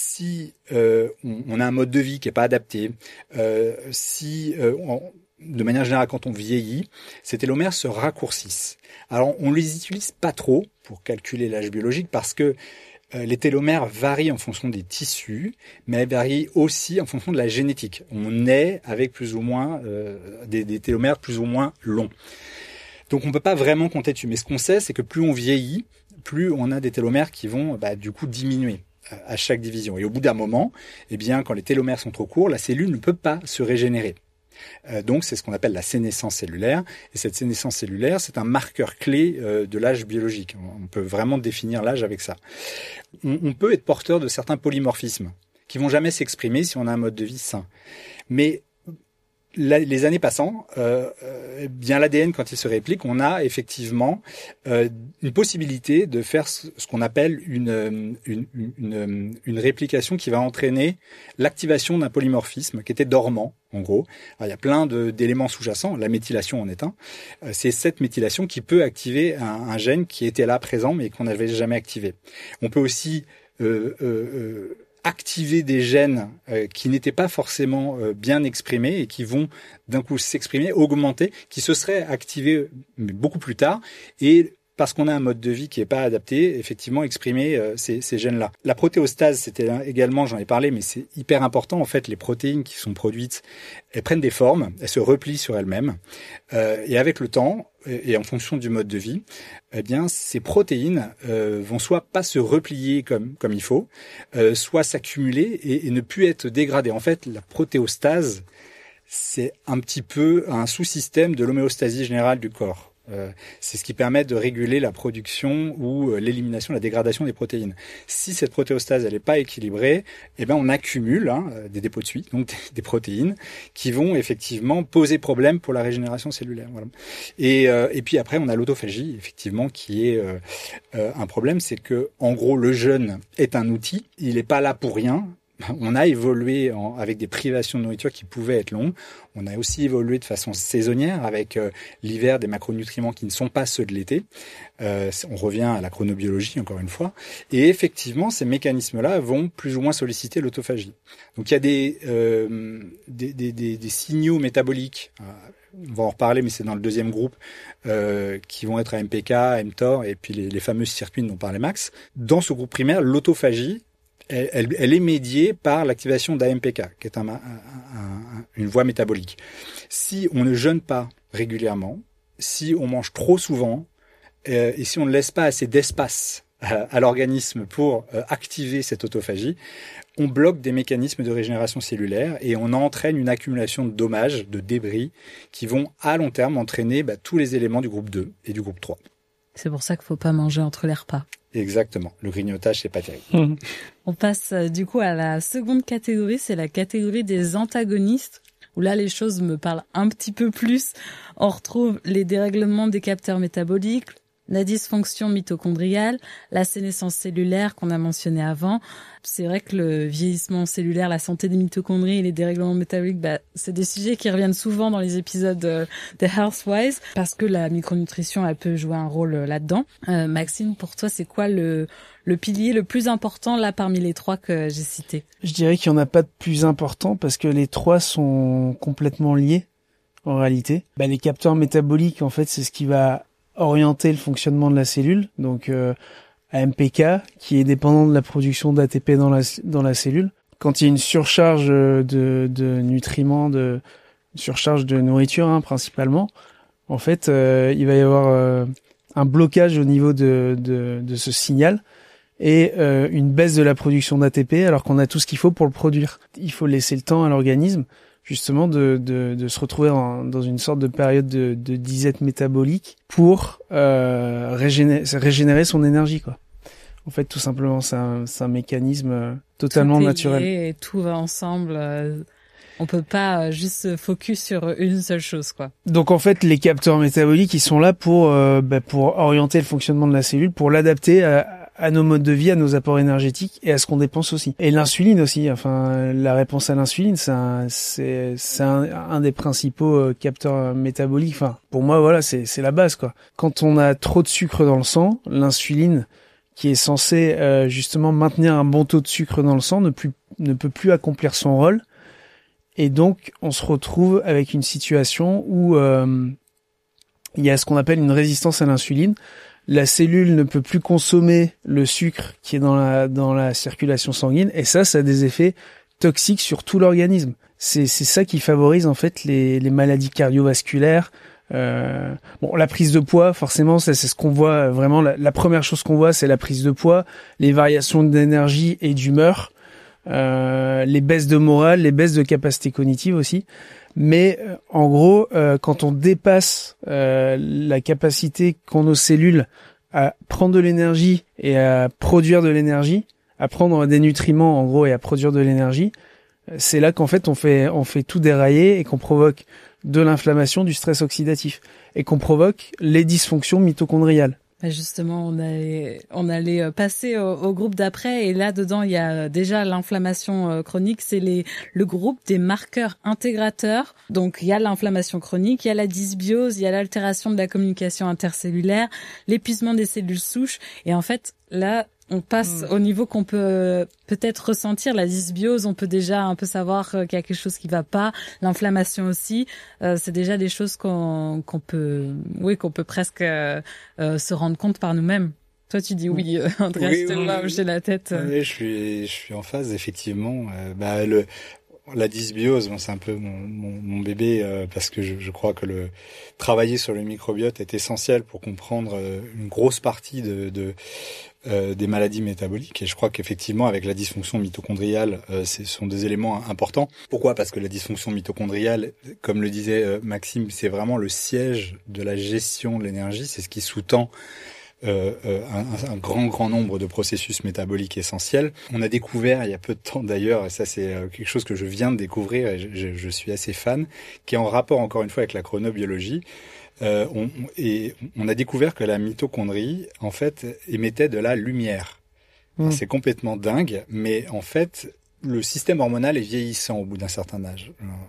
Si euh, on, on a un mode de vie qui est pas adapté, euh, si euh, on, de manière générale quand on vieillit, ces télomères se raccourcissent. Alors on les utilise pas trop pour calculer l'âge biologique parce que euh, les télomères varient en fonction des tissus, mais elles varient aussi en fonction de la génétique. On naît avec plus ou moins euh, des, des télomères plus ou moins longs. Donc on peut pas vraiment compter dessus. Mais ce qu'on sait, c'est que plus on vieillit, plus on a des télomères qui vont bah, du coup diminuer à chaque division. Et au bout d'un moment, eh bien, quand les télomères sont trop courts, la cellule ne peut pas se régénérer. Euh, donc c'est ce qu'on appelle la sénescence cellulaire. Et cette sénescence cellulaire, c'est un marqueur clé euh, de l'âge biologique. On peut vraiment définir l'âge avec ça. On, on peut être porteur de certains polymorphismes qui vont jamais s'exprimer si on a un mode de vie sain. Mais La, les années passant, euh, euh, bien l'A D N quand il se réplique, on a effectivement euh, une possibilité de faire ce, ce qu'on appelle une, une, une, une réplication qui va entraîner l'activation d'un polymorphisme qui était dormant, en gros. Alors, il y a plein de, d'éléments sous-jacents, la méthylation en est un. Euh, c'est cette méthylation qui peut activer un, un gène qui était là présent mais qu'on n'avait jamais activé. On peut aussi euh, euh, euh, activer des gènes euh, qui n'étaient pas forcément euh, bien exprimés et qui vont d'un coup s'exprimer, augmenter, qui se seraient activés mais beaucoup plus tard et parce qu'on a un mode de vie qui n'est pas adapté, effectivement exprimer euh, ces, ces gènes-là. La protéostase, c'était également, j'en ai parlé, mais c'est hyper important. En fait, les protéines qui sont produites, elles prennent des formes, elles se replient sur elles-mêmes euh, et avec le temps et en fonction du mode de vie, eh bien ces protéines euh, vont soit pas se replier comme comme il faut, euh, soit s'accumuler et, et ne plus être dégradées. En fait, la protéostase, c'est un petit peu un sous-système de l'homéostasie générale du corps. Euh, c'est ce qui permet de réguler la production ou euh, l'élimination, la dégradation des protéines. Si cette protéostase elle n'est pas équilibrée, eh ben on accumule hein, des dépôts de suie, donc des, des protéines qui vont effectivement poser problème pour la régénération cellulaire. Voilà. Et, euh, et puis après on a l'autophagie effectivement qui est euh, euh, un problème, c'est que en gros le jeûne est un outil, il n'est pas là pour rien. On a évolué en, avec des privations de nourriture qui pouvaient être longues. On a aussi évolué de façon saisonnière avec euh, l'hiver des macronutriments qui ne sont pas ceux de l'été. Euh, on revient à la chronobiologie encore une fois. Et effectivement, ces mécanismes-là vont plus ou moins solliciter l'autophagie. Donc il y a des, euh, des, des, des, des signaux métaboliques. On va en reparler, mais c'est dans le deuxième groupe, euh, qui vont être à M P K, mTOR et puis les, les fameux sirtuines dont parlait Max. Dans ce groupe primaire, l'autophagie, Elle, elle, elle est médiée par l'activation d'A M P K, qui est un, un, un, une voie métabolique. Si on ne jeûne pas régulièrement, si on mange trop souvent, euh, et si on ne laisse pas assez d'espace à, à l'organisme pour euh, activer cette autophagie, on bloque des mécanismes de régénération cellulaire et on entraîne une accumulation de dommages, de débris, qui vont à long terme entraîner bah, tous les éléments du groupe deux et du groupe trois. C'est pour ça qu'il faut pas manger entre les repas. Exactement. Le grignotage, c'est pas terrible. On passe euh, du coup à la seconde catégorie, c'est la catégorie des antagonistes, où là les choses me parlent un petit peu plus. On retrouve les dérèglements des capteurs métaboliques, la dysfonction mitochondriale, la sénescence cellulaire qu'on a mentionné avant. C'est vrai que le vieillissement cellulaire, la santé des mitochondries et les dérèglements métaboliques, bah, c'est des sujets qui reviennent souvent dans les épisodes de, de Healthwise parce que la micronutrition, elle peut jouer un rôle là-dedans. Euh, Maxime, pour toi, c'est quoi le, le pilier le plus important là parmi les trois que j'ai cités? Je dirais qu'il n'y en a pas de plus important parce que les trois sont complètement liés en réalité. Bah, les capteurs métaboliques, en fait, c'est ce qui va orienter le fonctionnement de la cellule, donc euh, A M P K qui est dépendant de la production d'A T P dans la dans la cellule. Quand il y a une surcharge de de nutriments, de une surcharge de nourriture hein, principalement, en fait, euh, il va y avoir euh, un blocage au niveau de de de ce signal et euh, une baisse de la production d'A T P alors qu'on a tout ce qu'il faut pour le produire. Il faut laisser le temps à l'organisme justement de, de, de se retrouver en, dans une sorte de période de, de disette métabolique pour euh, régénérer, régénérer son énergie, quoi. En fait, tout simplement, c'est un, c'est un mécanisme euh, totalement tout est naturel. Lié et tout va ensemble. Euh, on peut pas euh, juste se focus sur une seule chose, quoi. Donc en fait, les capteurs métaboliques, ils sont là pour euh, bah, pour orienter le fonctionnement de la cellule, pour l'adapter à à nos modes de vie, à nos apports énergétiques et à ce qu'on dépense aussi. Et l'insuline aussi, enfin la réponse à l'insuline, c'est un, c'est, c'est un, un des principaux capteurs métaboliques. Enfin, pour moi, voilà, c'est, c'est la base, quoi. Quand on a trop de sucre dans le sang, l'insuline, qui est censée euh, justement maintenir un bon taux de sucre dans le sang, ne plus, ne peut plus accomplir son rôle. Et donc, on se retrouve avec une situation où euh, il y a ce qu'on appelle une résistance à l'insuline. La cellule ne peut plus consommer le sucre qui est dans la dans la circulation sanguine et ça, ça a des effets toxiques sur tout l'organisme. C'est c'est ça qui favorise en fait les les maladies cardiovasculaires. Euh, bon, la prise de poids, forcément, ça c'est ce qu'on voit vraiment. La, la première chose qu'on voit, c'est la prise de poids, les variations d'énergie et d'humeur, euh, les baisses de morale, les baisses de capacité cognitive aussi. Mais euh, en gros, euh, quand on dépasse euh, la capacité qu'ont nos cellules à prendre de l'énergie et à produire de l'énergie, à prendre des nutriments en gros et à produire de l'énergie, c'est là qu'en fait on fait on fait tout dérailler et qu'on provoque de l'inflammation, du stress oxydatif et qu'on provoque les dysfonctions mitochondriales. Justement, on allait, on allait passer au, au groupe d'après et là dedans il y a déjà l'inflammation chronique, c'est les le groupe des marqueurs intégrateurs. Donc il y a l'inflammation chronique, il y a la dysbiose, il y a l'altération de la communication intercellulaire, l'épuisement des cellules souches et en fait là on passe mmh. au niveau qu'on peut peut-être ressentir la dysbiose, on peut déjà un peu savoir qu'il y a quelque chose qui va pas, l'inflammation aussi, euh, c'est déjà des choses qu'on qu'on peut oui, qu'on peut presque euh, euh, se rendre compte par nous-mêmes. Toi tu dis oui, euh, Andreas, oui, tu oui, vas hocher la tête. Oui, je suis je suis en phase effectivement. Euh, bah le La dysbiose, bon, c'est un peu mon, mon, mon bébé euh, parce que je, je crois que le travailler sur le microbiote est essentiel pour comprendre euh, une grosse partie de, de euh, des maladies métaboliques. Et je crois qu'effectivement, avec la dysfonction mitochondriale, euh, ce sont des éléments importants. Pourquoi ? Parce que la dysfonction mitochondriale, comme le disait euh, Maxime, c'est vraiment le siège de la gestion de l'énergie. C'est ce qui sous-tend Euh, euh, un, un grand grand nombre de processus métaboliques essentiels. On a découvert il y a peu de temps d'ailleurs, et ça c'est euh, quelque chose que je viens de découvrir et je, je, je suis assez fan, qui est en rapport encore une fois avec la chronobiologie. Euh, on, et on a découvert que la mitochondrie en fait émettait de la lumière. Mmh. C'est complètement dingue, mais en fait le système hormonal est vieillissant au bout d'un certain âge.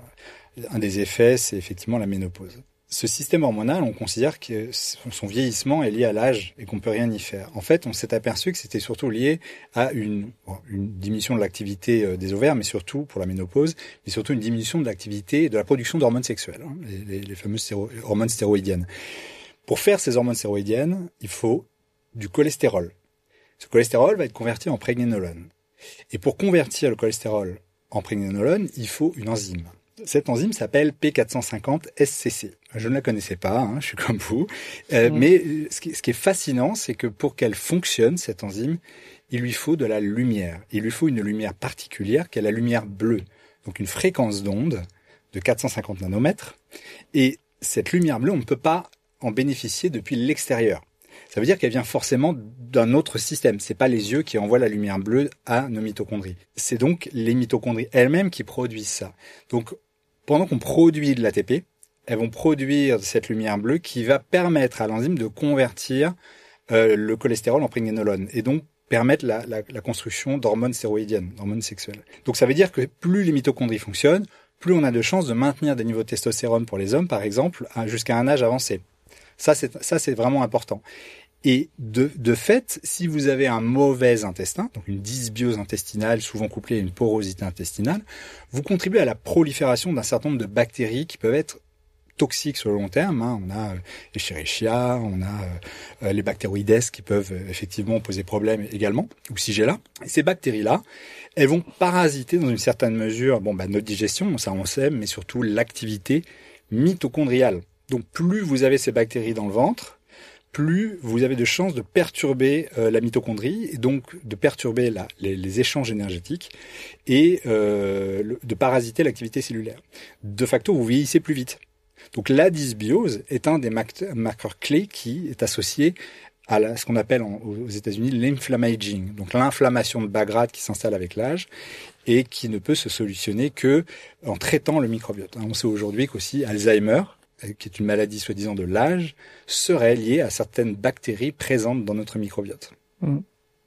Un des effets, c'est effectivement la ménopause. Ce système hormonal, on considère que son vieillissement est lié à l'âge et qu'on peut rien y faire. En fait, on s'est aperçu que c'était surtout lié à une, une diminution de l'activité des ovaires, mais surtout pour la ménopause, mais surtout une diminution de l'activité de la production d'hormones sexuelles, hein, les, les, les fameuses stéro, hormones stéroïdiennes. Pour faire ces hormones stéroïdiennes, il faut du cholestérol. Ce cholestérol va être converti en prégnénolone. Et pour convertir le cholestérol en prégnénolone, il faut une enzyme. Cette enzyme s'appelle P quatre cent cinquante S C C. Je ne la connaissais pas, hein, je suis comme vous. Euh, mmh. Mais ce qui, ce qui est fascinant, c'est que pour qu'elle fonctionne, cette enzyme, il lui faut de la lumière. Il lui faut une lumière particulière qui est la lumière bleue. Donc une fréquence d'onde de quatre cent cinquante nanomètres. Et cette lumière bleue, on ne peut pas en bénéficier depuis l'extérieur. Ça veut dire qu'elle vient forcément d'un autre système. C'est pas les yeux qui envoient la lumière bleue à nos mitochondries. C'est donc les mitochondries elles-mêmes qui produisent ça. Donc, pendant qu'on produit de l'A T P, elles vont produire cette lumière bleue qui va permettre à l'enzyme de convertir euh, le cholestérol en prégnénolone et donc permettre la, la, la construction d'hormones stéroïdiennes, d'hormones sexuelles. Donc ça veut dire que plus les mitochondries fonctionnent, plus on a de chances de maintenir des niveaux de testostérone pour les hommes, par exemple, jusqu'à un âge avancé. Ça, c'est, ça, c'est vraiment important. Et de, de fait, si vous avez un mauvais intestin, donc une dysbiose intestinale, souvent couplée à une porosité intestinale, vous contribuez à la prolifération d'un certain nombre de bactéries qui peuvent être toxiques sur le long terme. Hein. On a les Escherichia, on a euh, les bactéroïdes qui peuvent euh, effectivement poser problème également, ou Shigella. Et ces bactéries-là, elles vont parasiter dans une certaine mesure, bon, bah, notre digestion, ça on sait, mais surtout l'activité mitochondriale. Donc plus vous avez ces bactéries dans le ventre, plus vous avez de chances de perturber euh, la mitochondrie et donc de perturber la, les, les échanges énergétiques et euh, le, de parasiter l'activité cellulaire. De facto, vous vieillissez plus vite. Donc la dysbiose est un des marqueurs clés qui est associé à la, ce qu'on appelle en, aux États-Unis l'inflammaging, donc l'inflammation de bas grade qui s'installe avec l'âge et qui ne peut se solutionner que en traitant le microbiote. On sait aujourd'hui qu'aussi Alzheimer, qui est une maladie soi-disant de l'âge, serait liée à certaines bactéries présentes dans notre microbiote. Mmh.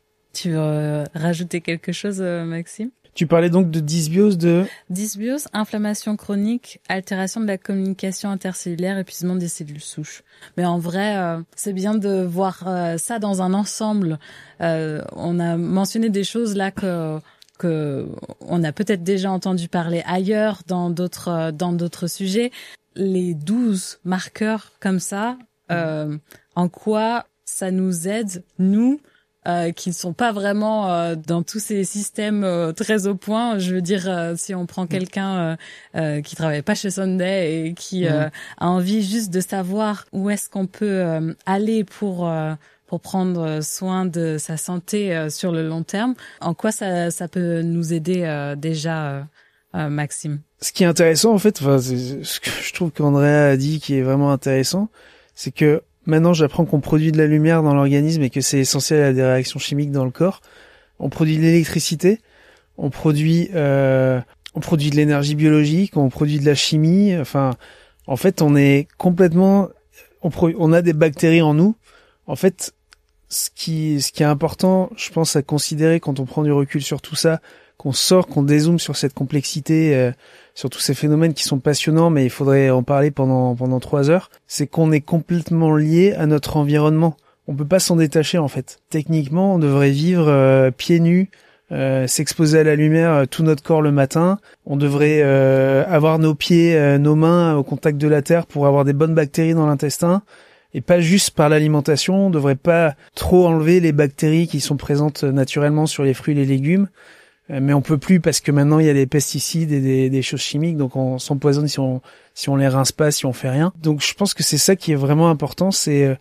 Tu veux euh, rajouter quelque chose, euh, Maxime ? Tu parlais donc de dysbiose de... Dysbiose, inflammation chronique, altération de la communication intercellulaire, épuisement des cellules souches. Mais en vrai, euh, c'est bien de voir euh, ça dans un ensemble. Euh, on a mentionné des choses là que... que on a peut-être déjà entendu parler ailleurs dans d'autres dans d'autres sujets. Les douze marqueurs comme ça, euh, en quoi ça nous aide, nous, euh, qui ne sont pas vraiment euh, dans tous ces systèmes euh, très au point. Je veux dire, euh, si on prend quelqu'un euh, euh, qui travaille pas chez Sunday et qui euh, a envie juste de savoir où est-ce qu'on peut euh, aller pour euh, pour prendre soin de sa santé euh, sur le long terme, en quoi ça ça peut nous aider euh, déjà, euh, euh, Maxime? Ce qui est intéressant, en fait, enfin, c'est ce que je trouve qu'Andrea a dit qui est vraiment intéressant, c'est que maintenant j'apprends qu'on produit de la lumière dans l'organisme et que c'est essentiel à des réactions chimiques dans le corps. On produit de l'électricité, on produit, euh, on produit de l'énergie biologique, on produit de la chimie. Enfin, en fait, on est complètement, on, pro, on a des bactéries en nous. En fait, ce qui, ce qui est important, je pense, à considérer quand on prend du recul sur tout ça, qu'on sort, qu'on dézoome sur cette complexité, euh, sur tous ces phénomènes qui sont passionnants, mais il faudrait en parler pendant pendant trois heures, c'est qu'on est complètement lié à notre environnement. On peut pas s'en détacher, en fait. Techniquement, on devrait vivre euh, pieds nus, euh, s'exposer à la lumière euh, tout notre corps le matin. On devrait euh, avoir nos pieds, euh, nos mains au contact de la terre pour avoir des bonnes bactéries dans l'intestin. Et pas juste par l'alimentation. On devrait pas trop enlever les bactéries qui sont présentes naturellement sur les fruits et les légumes. Mais on peut plus parce que maintenant il y a des pesticides et des, des choses chimiques, donc on s'empoisonne si on si on les rince pas, si on fait rien. Donc je pense que c'est ça qui est vraiment important, c'est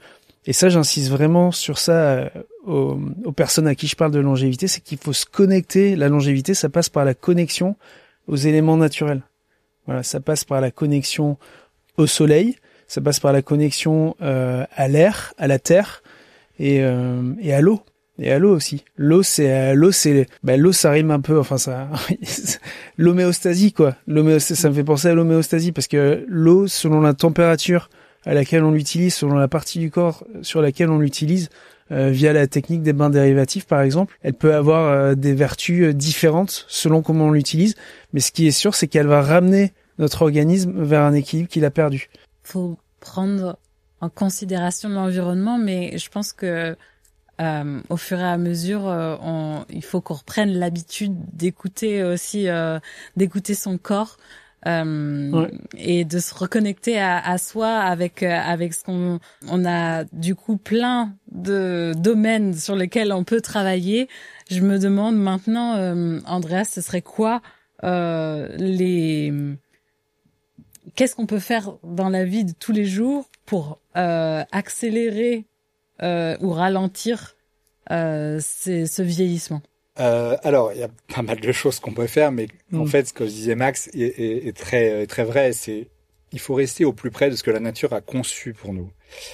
Et ça, j'insiste vraiment sur ça euh, aux, aux personnes à qui je parle de longévité, c'est qu'il faut se connecter. La longévité, ça passe par la connexion aux éléments naturels. Voilà, ça passe par la connexion au soleil, ça passe par la connexion euh, à l'air, à la terre et, euh, et à l'eau. Et à l'eau aussi. L'eau, c'est euh, l'eau, c'est bah, l'eau, ça rime un peu. Enfin, ça, l'homéostasie, quoi. L'homéostasie, ça me fait penser à l'homéostasie parce que l'eau, selon la température à laquelle on l'utilise, selon la partie du corps sur laquelle on l'utilise, euh, via la technique des bains dérivatifs par exemple, elle peut avoir euh, des vertus euh, différentes selon comment on l'utilise, mais ce qui est sûr, c'est qu'elle va ramener notre organisme vers un équilibre qu'il a perdu. Faut prendre en considération l'environnement, mais je pense que euh, au fur et à mesure, euh, on, il faut qu'on reprenne l'habitude d'écouter aussi, euh, d'écouter son corps. Euh, ouais. Et de se reconnecter à, à soi avec euh, avec ce qu'on on a du coup plein de domaines sur lesquels on peut travailler. Je me demande maintenant, euh, Andreas, ce serait quoi euh, les qu'est-ce qu'on peut faire dans la vie de tous les jours pour euh, accélérer euh, ou ralentir euh, ces, ce vieillissement? Euh, alors, il y a pas mal de choses qu'on peut faire, mais mmh. en fait, ce que je disais Max est, est, est très très vrai. C'est il faut rester au plus près de ce que la nature a conçu pour nous.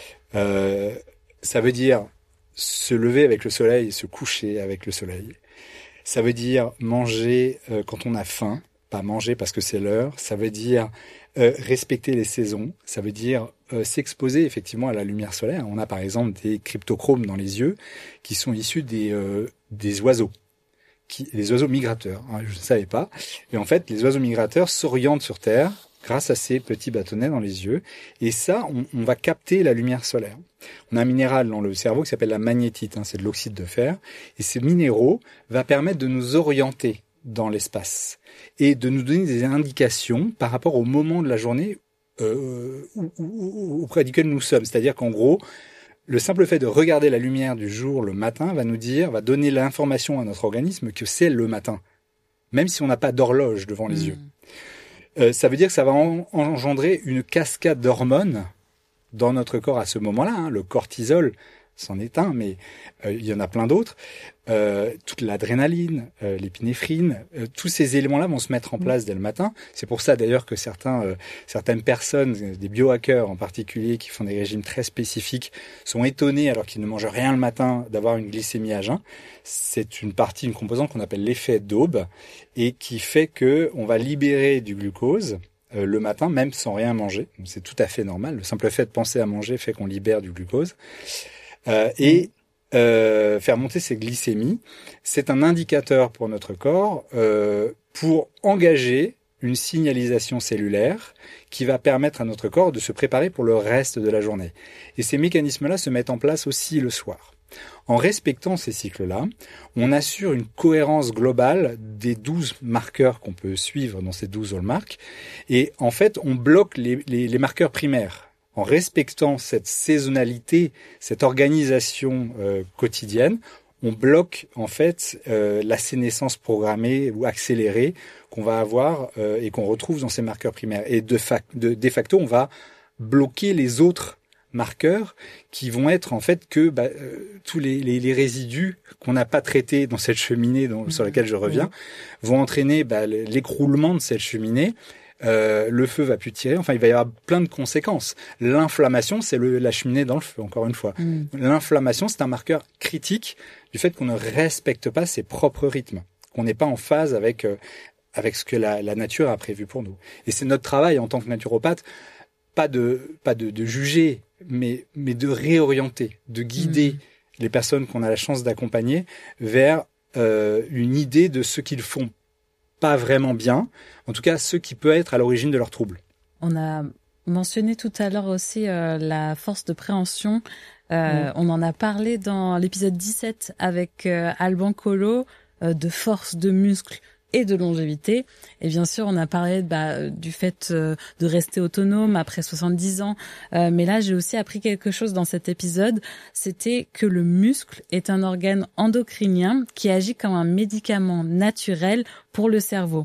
Euh, ça veut dire se lever avec le soleil et se coucher avec le soleil. Ça veut dire manger euh, quand on a faim, pas manger parce que c'est l'heure. Ça veut dire euh, respecter les saisons. Ça veut dire euh, s'exposer effectivement à la lumière solaire. On a par exemple des cryptochromes dans les yeux qui sont issus des euh, des oiseaux. Qui, les oiseaux migrateurs, hein, je ne savais pas. Et en fait, les oiseaux migrateurs s'orientent sur Terre grâce à ces petits bâtonnets dans les yeux. Et ça, on, on va capter la lumière solaire. On a un minéral dans le cerveau qui s'appelle la magnétite, hein, c'est de l'oxyde de fer. Et ces minéraux vont permettre de nous orienter dans l'espace et de nous donner des indications par rapport au moment de la journée euh, où, où, auprès duquel nous sommes. C'est-à-dire qu'en gros, le simple fait de regarder la lumière du jour le matin va nous dire, va donner l'information à notre organisme que c'est le matin, même si on n'a pas d'horloge devant les mmh. yeux. Euh, ça veut dire que ça va en, engendrer une cascade d'hormones dans notre corps à ce moment-là. Hein. Le cortisol, c'en est un, mais euh, il y en a plein d'autres. Euh, toute l'adrénaline, euh, l'épinéphrine, euh, tous ces éléments-là vont se mettre en place dès le matin. C'est pour ça d'ailleurs que certains, euh, certaines personnes, des biohackers en particulier, qui font des régimes très spécifiques, sont étonnés alors qu'ils ne mangent rien le matin d'avoir une glycémie à jeun. C'est une partie, une composante qu'on appelle l'effet d'aube et qui fait que on va libérer du glucose euh, le matin, même sans rien manger. Donc, c'est tout à fait normal. Le simple fait de penser à manger fait qu'on libère du glucose. Euh, et euh, faire monter ces glycémies, c'est un indicateur pour notre corps euh, pour engager une signalisation cellulaire qui va permettre à notre corps de se préparer pour le reste de la journée. Et ces mécanismes-là se mettent en place aussi le soir. En respectant ces cycles-là, on assure une cohérence globale des douze marqueurs qu'on peut suivre dans ces douze hallmarks. Et en fait, on bloque les, les, les marqueurs primaires. En respectant cette saisonnalité, cette organisation euh, quotidienne, on bloque en fait euh, la sénescence programmée ou accélérée qu'on va avoir euh, et qu'on retrouve dans ces marqueurs primaires. Et de, fac- de, de facto, on va bloquer les autres marqueurs qui vont être en fait que bah, euh, tous les, les, les résidus qu'on n'a pas traités dans cette cheminée dont, mmh. sur laquelle je reviens mmh. vont entraîner bah, l'écroulement de cette cheminée. Euh, le feu va plus tirer. Enfin, il va y avoir plein de conséquences. L'inflammation, c'est le, la cheminée dans le feu, encore une fois. Mmh. L'inflammation, c'est un marqueur critique du fait qu'on ne respecte pas ses propres rythmes, qu'on n'est pas en phase avec euh, avec ce que la, la nature a prévu pour nous. Et c'est notre travail en tant que naturopathe, pas de pas de, de juger, mais mais de réorienter, de guider mmh. les personnes qu'on a la chance d'accompagner vers euh, une idée de ce qu'ils font pas vraiment bien, en tout cas ce qui peut être à l'origine de leurs troubles. On a mentionné tout à l'heure aussi euh, la force de préhension. Euh, mmh. On en a parlé dans l'épisode dix-sept avec euh, Alban Colo euh, de force de muscle et de longévité. Et bien sûr, on a parlé bah, du fait euh, de rester autonome après soixante-dix ans. Euh, mais là, j'ai aussi appris quelque chose dans cet épisode. C'était que le muscle est un organe endocrinien qui agit comme un médicament naturel pour le cerveau.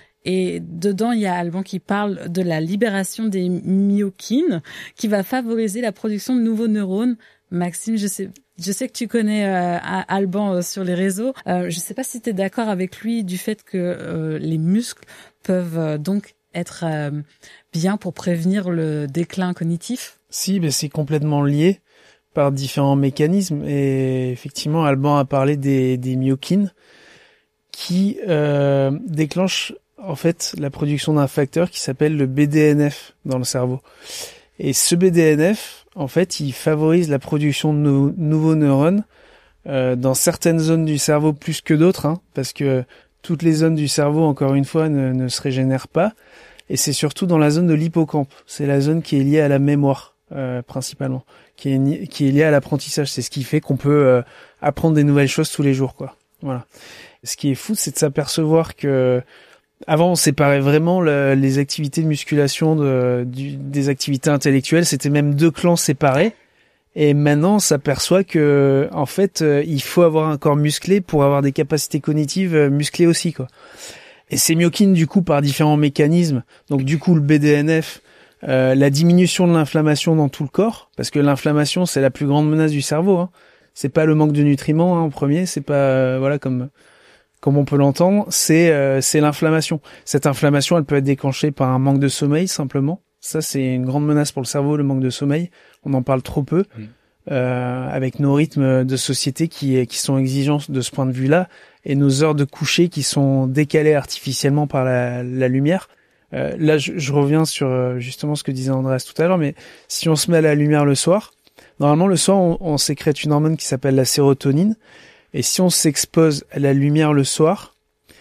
Et dedans, il y a Alban qui parle de la libération des myokines qui va favoriser la production de nouveaux neurones Maxime, je sais, je sais que tu connais euh, Alban euh, sur les réseaux. Euh, je sais pas si tu es d'accord avec lui du fait que euh, les muscles peuvent euh, donc être euh, bien pour prévenir le déclin cognitif. Si, mais c'est complètement lié par différents mécanismes. Et effectivement, Alban a parlé des, des myokines qui euh, déclenchent en fait la production d'un facteur qui s'appelle le B D N F dans le cerveau. Et ce B D N F, en fait, il favorise la production de no- nouveaux neurones euh, dans certaines zones du cerveau plus que d'autres, hein, parce que toutes les zones du cerveau, encore une fois, ne, ne se régénèrent pas. Et c'est surtout dans la zone de l'hippocampe. C'est la zone qui est liée à la mémoire, euh, principalement, qui est, qui est liée à l'apprentissage. C'est ce qui fait qu'on peut euh, apprendre des nouvelles choses tous les jours, quoi. Voilà. Ce qui est fou, c'est de s'apercevoir que avant, on séparait vraiment le, les activités de musculation de, du, des activités intellectuelles. C'était même deux clans séparés. Et maintenant, on s'aperçoit que, en fait, euh, il faut avoir un corps musclé pour avoir des capacités cognitives euh, musclées aussi, quoi. Et ces myokines, du coup, par différents mécanismes. Donc, du coup, le B D N F, euh, la diminution de l'inflammation dans tout le corps, parce que l'inflammation, c'est la plus grande menace du cerveau, hein. C'est pas le manque de nutriments, hein, en premier. C'est pas, euh, voilà, comme comme on peut l'entendre, c'est euh, c'est l'inflammation. Cette inflammation, elle peut être déclenchée par un manque de sommeil, simplement. Ça, c'est une grande menace pour le cerveau, le manque de sommeil. On en parle trop peu, mmh. euh, avec nos rythmes de société qui qui sont exigeants de ce point de vue-là, et nos heures de coucher qui sont décalées artificiellement par la, la lumière. Euh, là, je, je reviens sur justement ce que disait Andreas tout à l'heure, mais si on se met à la lumière le soir, normalement le soir, on, on sécrète une hormone qui s'appelle la sérotonine. Et si on s'expose à la lumière le soir,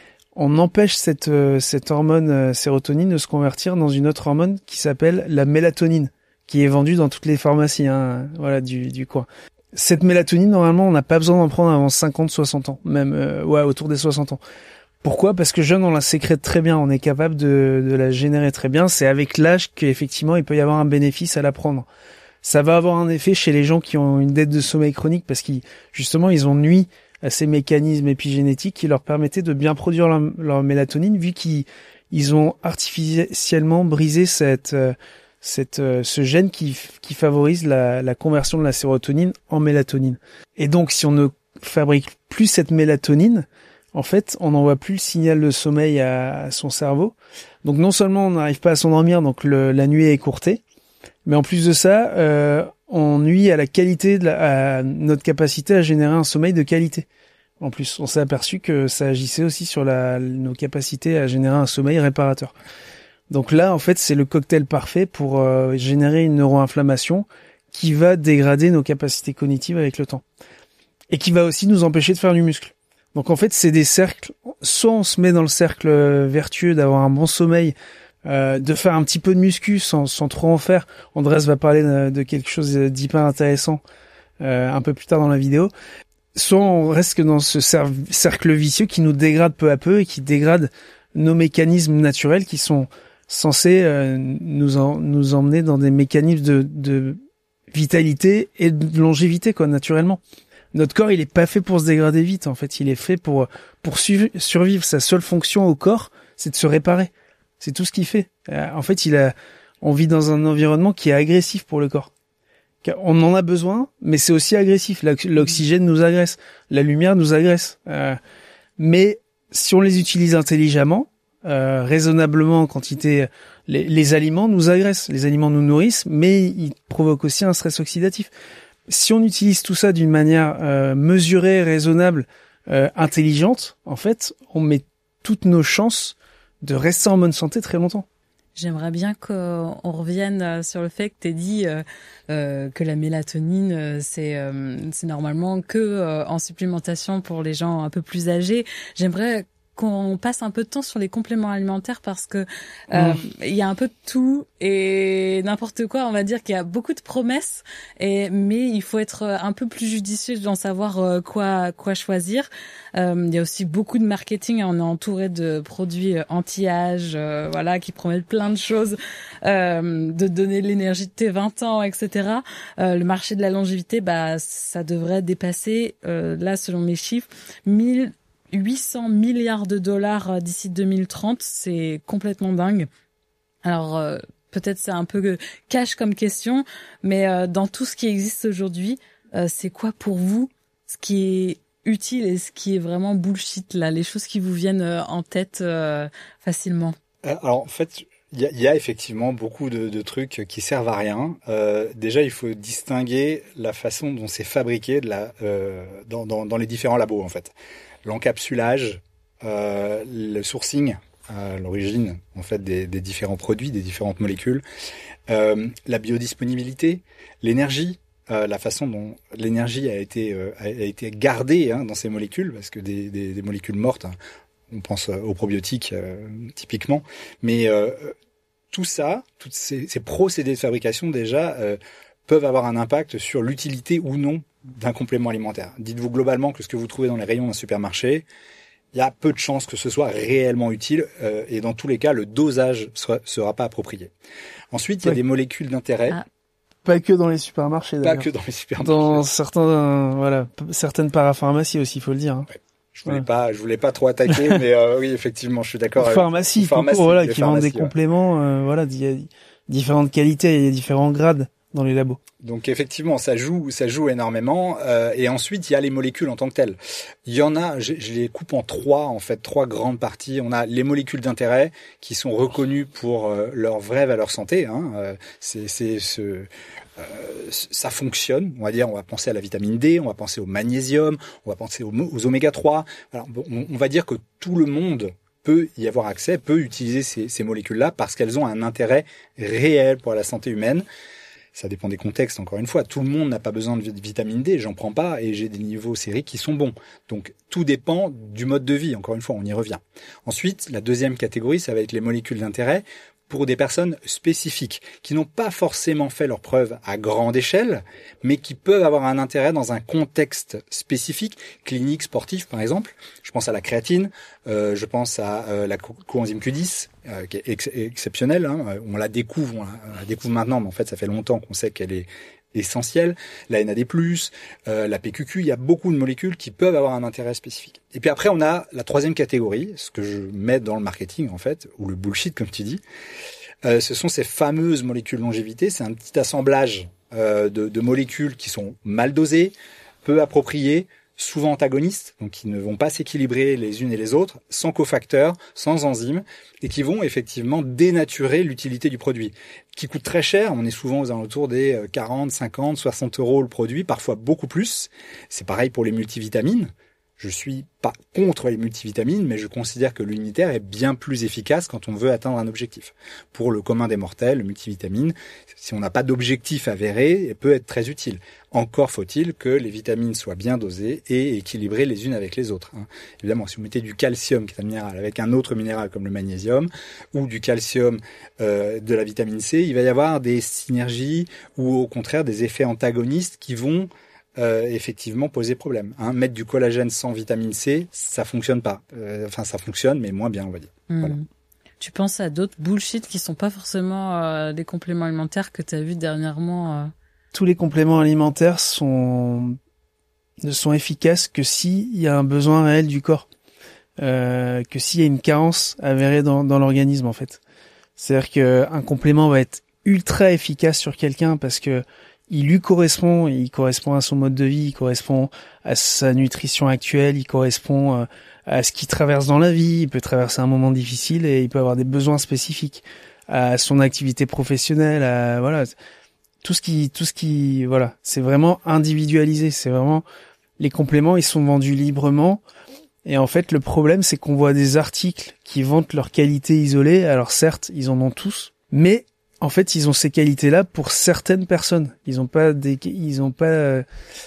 on empêche cette euh, cette hormone euh, sérotonine de se convertir dans une autre hormone qui s'appelle la mélatonine, qui est vendue dans toutes les pharmacies, hein, voilà, du du coin. Cette mélatonine, normalement, on n'a pas besoin d'en prendre avant cinquante soixante ans, même euh, ouais, autour des soixante ans. Pourquoi ? Parce que jeune, on la sécrète très bien, on est capable de de la générer très bien. C'est avec l'âge qu'effectivement, il peut y avoir un bénéfice à la prendre. Ça va avoir un effet chez les gens qui ont une dette de sommeil chronique parce qu'ils justement, ils ont nui à ces mécanismes épigénétiques qui leur permettaient de bien produire leur, leur mélatonine, vu qu'ils ils ont artificiellement brisé cette, euh, cette, euh, ce gène qui, qui favorise la, la conversion de la sérotonine en mélatonine. Et donc, si on ne fabrique plus cette mélatonine, en fait, on n'envoie plus le signal de sommeil à, à son cerveau. Donc, non seulement on n'arrive pas à s'endormir, donc le, la nuit est écourtée, mais en plus de ça, euh, on nuit à la qualité de la, à notre capacité à générer un sommeil de qualité. En plus, on s'est aperçu que ça agissait aussi sur la, nos capacités à générer un sommeil réparateur. Donc là, en fait, c'est le cocktail parfait pour euh, générer une neuroinflammation qui va dégrader nos capacités cognitives avec le temps. Et qui va aussi nous empêcher de faire du muscle. Donc en fait, c'est des cercles, soit on se met dans le cercle vertueux d'avoir un bon sommeil, Euh, de faire un petit peu de muscu sans, sans trop en faire. Andreas va parler de, de quelque chose d'hyper intéressant euh, un peu plus tard dans la vidéo. Soit on reste que dans ce cer- cercle vicieux qui nous dégrade peu à peu et qui dégrade nos mécanismes naturels qui sont censés euh, nous, en, nous emmener dans des mécanismes de, de vitalité et de longévité, quoi, naturellement. Notre corps, il est pas fait pour se dégrader vite, en fait. Il est fait pour, pour su- survivre. Sa seule fonction au corps, c'est de se réparer. C'est tout ce qu'il fait. En fait, il a, on vit dans un environnement qui est agressif pour le corps. On en a besoin, mais c'est aussi agressif. L'oxygène nous agresse, la lumière nous agresse. Euh, mais si on les utilise intelligemment, euh, raisonnablement en quantité, les, les aliments nous agressent. Les aliments nous nourrissent, mais ils provoquent aussi un stress oxydatif. Si on utilise tout ça d'une manière euh, mesurée, raisonnable, euh, intelligente, en fait, on met toutes nos chances de rester en bonne santé très longtemps. J'aimerais bien qu'on revienne sur le fait que tu as dit euh, euh, que la mélatonine, euh, c'est, euh, c'est normalement que euh, en supplémentation pour les gens un peu plus âgés. J'aimerais qu'on passe un peu de temps sur les compléments alimentaires parce que euh, mmh. il y a un peu de tout et n'importe quoi. On va dire qu'il y a beaucoup de promesses, et mais il faut être un peu plus judicieux dans savoir quoi quoi choisir. Euh, il y a aussi beaucoup de marketing. On est entouré de produits anti-âge, euh, voilà, qui promettent plein de choses, euh, de donner l'énergie de tes vingt ans, et cetera. Euh, le marché de la longévité, bah, ça devrait dépasser, euh, là, selon mes chiffres, mille huit cents milliards de dollars d'ici deux mille trente, c'est complètement dingue. Alors euh, peut-être c'est un peu cash comme question, mais euh, dans tout ce qui existe aujourd'hui, euh, c'est quoi pour vous ce qui est utile et ce qui est vraiment bullshit là, les choses qui vous viennent euh, en tête euh, facilement? Alors en fait, il y a, y a effectivement beaucoup de, de trucs qui servent à rien. Euh, déjà, il faut distinguer la façon dont c'est fabriqué de la, euh, dans, dans, dans les différents labos en fait. L'encapsulage, euh, le sourcing, à l'origine en fait des, des différents produits, des différentes molécules, euh, la biodisponibilité, l'énergie. Euh, la façon dont l'énergie a été euh, a, a été gardée hein, dans ces molécules, parce que des, des, des molécules mortes, hein, on pense euh, aux probiotiques euh, typiquement, mais euh, tout ça, tous ces, ces procédés de fabrication déjà euh, peuvent avoir un impact sur l'utilité ou non d'un complément alimentaire. Dites-vous globalement que ce que vous trouvez dans les rayons d'un supermarché, il y a peu de chances que ce soit réellement utile euh, et dans tous les cas, le dosage sera, sera pas approprié. Ensuite, il y a ouais. des molécules d'intérêt. Ah. Pas que dans les supermarchés, d'ailleurs. Pas que dans les supermarchés. Dans certains, euh, voilà, certaines parapharmacies aussi, il faut le dire. Hein. Ouais. Je voulais ouais. pas, je voulais pas trop attaquer, mais euh, oui, effectivement, je suis d'accord. Pharmacie, pharmacie, voilà, qui vendent des ouais. compléments, euh, voilà, il y a différentes qualités, il y a différents grades dans les labos. Donc effectivement, ça joue, ça joue énormément. Euh, et ensuite, il y a les molécules en tant que telles. Il y en a, je, je les coupe en trois, en fait, trois grandes parties. On a les molécules d'intérêt qui sont reconnues pour euh, leur vraie valeur santé. Hein. Euh, c'est, c'est ce, euh, ça fonctionne. On va dire, on va penser à la vitamine D, on va penser au magnésium, on va penser aux, aux oméga trois. Alors, bon, on, on va dire que tout le monde peut y avoir accès, peut utiliser ces, ces molécules-là parce qu'elles ont un intérêt réel pour la santé humaine. Ça dépend des contextes, encore une fois. Tout le monde n'a pas besoin de vitamine D, j'en prends pas, et j'ai des niveaux sériques qui sont bons. Donc, tout dépend du mode de vie, encore une fois, on y revient. Ensuite, la deuxième catégorie, ça va être les molécules d'intérêt pour des personnes spécifiques, qui n'ont pas forcément fait leurs preuves à grande échelle, mais qui peuvent avoir un intérêt dans un contexte spécifique, clinique, sportif, par exemple. Je pense à la créatine, euh, je pense à euh, la co- coenzyme Q dix, euh, qui est ex- exceptionnelle. Hein. On la découvre, on la, on la découvre maintenant, mais en fait, ça fait longtemps qu'on sait qu'elle est essentielle. La N A D plus, euh, la P Q Q, il y a beaucoup de molécules qui peuvent avoir un intérêt spécifique. Et puis après, on a la troisième catégorie, ce que je mets dans le marketing, en fait, ou le bullshit, comme tu dis. Euh, ce sont ces fameuses molécules longévité. C'est un petit assemblage euh, de, de molécules qui sont mal dosées, peu appropriées, souvent antagonistes, donc qui ne vont pas s'équilibrer les unes et les autres, sans cofacteurs, sans enzymes, et qui vont effectivement dénaturer l'utilité du produit, qui coûte très cher. On est souvent aux alentours des quarante, cinquante, soixante euros le produit, parfois beaucoup plus. C'est pareil pour les multivitamines. Je suis pas contre les multivitamines, mais je considère que l'unitaire est bien plus efficace quand on veut atteindre un objectif. Pour le commun des mortels, le multivitamine, si on n'a pas d'objectif avéré, peut être très utile. Encore faut-il que les vitamines soient bien dosées et équilibrées les unes avec les autres. Hein. Évidemment, si vous mettez du calcium, qui est un minéral, avec un autre minéral comme le magnésium, ou du calcium euh, de la vitamine C, il va y avoir des synergies ou au contraire des effets antagonistes qui vont Euh, effectivement poser problème. Hein. Mettre du collagène sans vitamine C, ça fonctionne pas. Euh, enfin, ça fonctionne, mais moins bien, on va dire. Mmh. Voilà. Tu penses à d'autres bullshit qui sont pas forcément euh, des compléments alimentaires que tu as vu dernièrement euh... Tous les compléments alimentaires sont ne sont efficaces que s'il y a un besoin réel du corps, euh, que s'il y a une carence avérée dans, dans l'organisme en fait. C'est-à-dire que un complément va être ultra efficace sur quelqu'un parce que il lui correspond, il correspond à son mode de vie, il correspond à sa nutrition actuelle, il correspond à ce qu'il traverse dans la vie, il peut traverser un moment difficile et il peut avoir des besoins spécifiques à son activité professionnelle, à voilà, tout ce qui tout ce qui voilà, c'est vraiment individualisé, c'est vraiment les compléments, ils sont vendus librement et en fait le problème c'est qu'on voit des articles qui vantent leur qualité isolée, alors certes, ils en ont tous, mais en fait, ils ont ces qualités-là pour certaines personnes. Ils ont pas des, ils ont pas euh,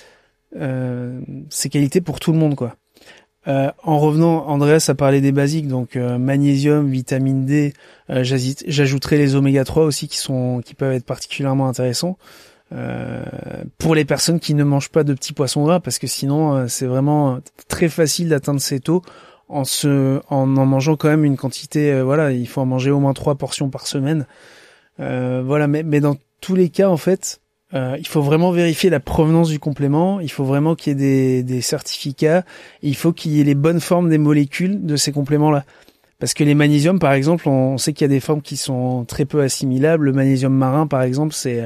euh, ces qualités pour tout le monde, quoi. Euh, en revenant, Andreas a parlé des basiques, donc euh, magnésium, vitamine D. Euh, j'ajouterai les oméga trois aussi, qui sont, qui peuvent être particulièrement intéressants euh, pour les personnes qui ne mangent pas de petits poissons gras, parce que sinon, euh, c'est vraiment très facile d'atteindre ces taux en se, en en mangeant quand même une quantité. Euh, voilà, il faut en manger au moins trois portions par semaine. Euh, voilà, mais, mais dans tous les cas, en fait, euh, il faut vraiment vérifier la provenance du complément. Il faut vraiment qu'il y ait des, des certificats. Et il faut qu'il y ait les bonnes formes des molécules de ces compléments-là. Parce que les magnésiums, par exemple, on sait qu'il y a des formes qui sont très peu assimilables. Le magnésium marin, par exemple, c'est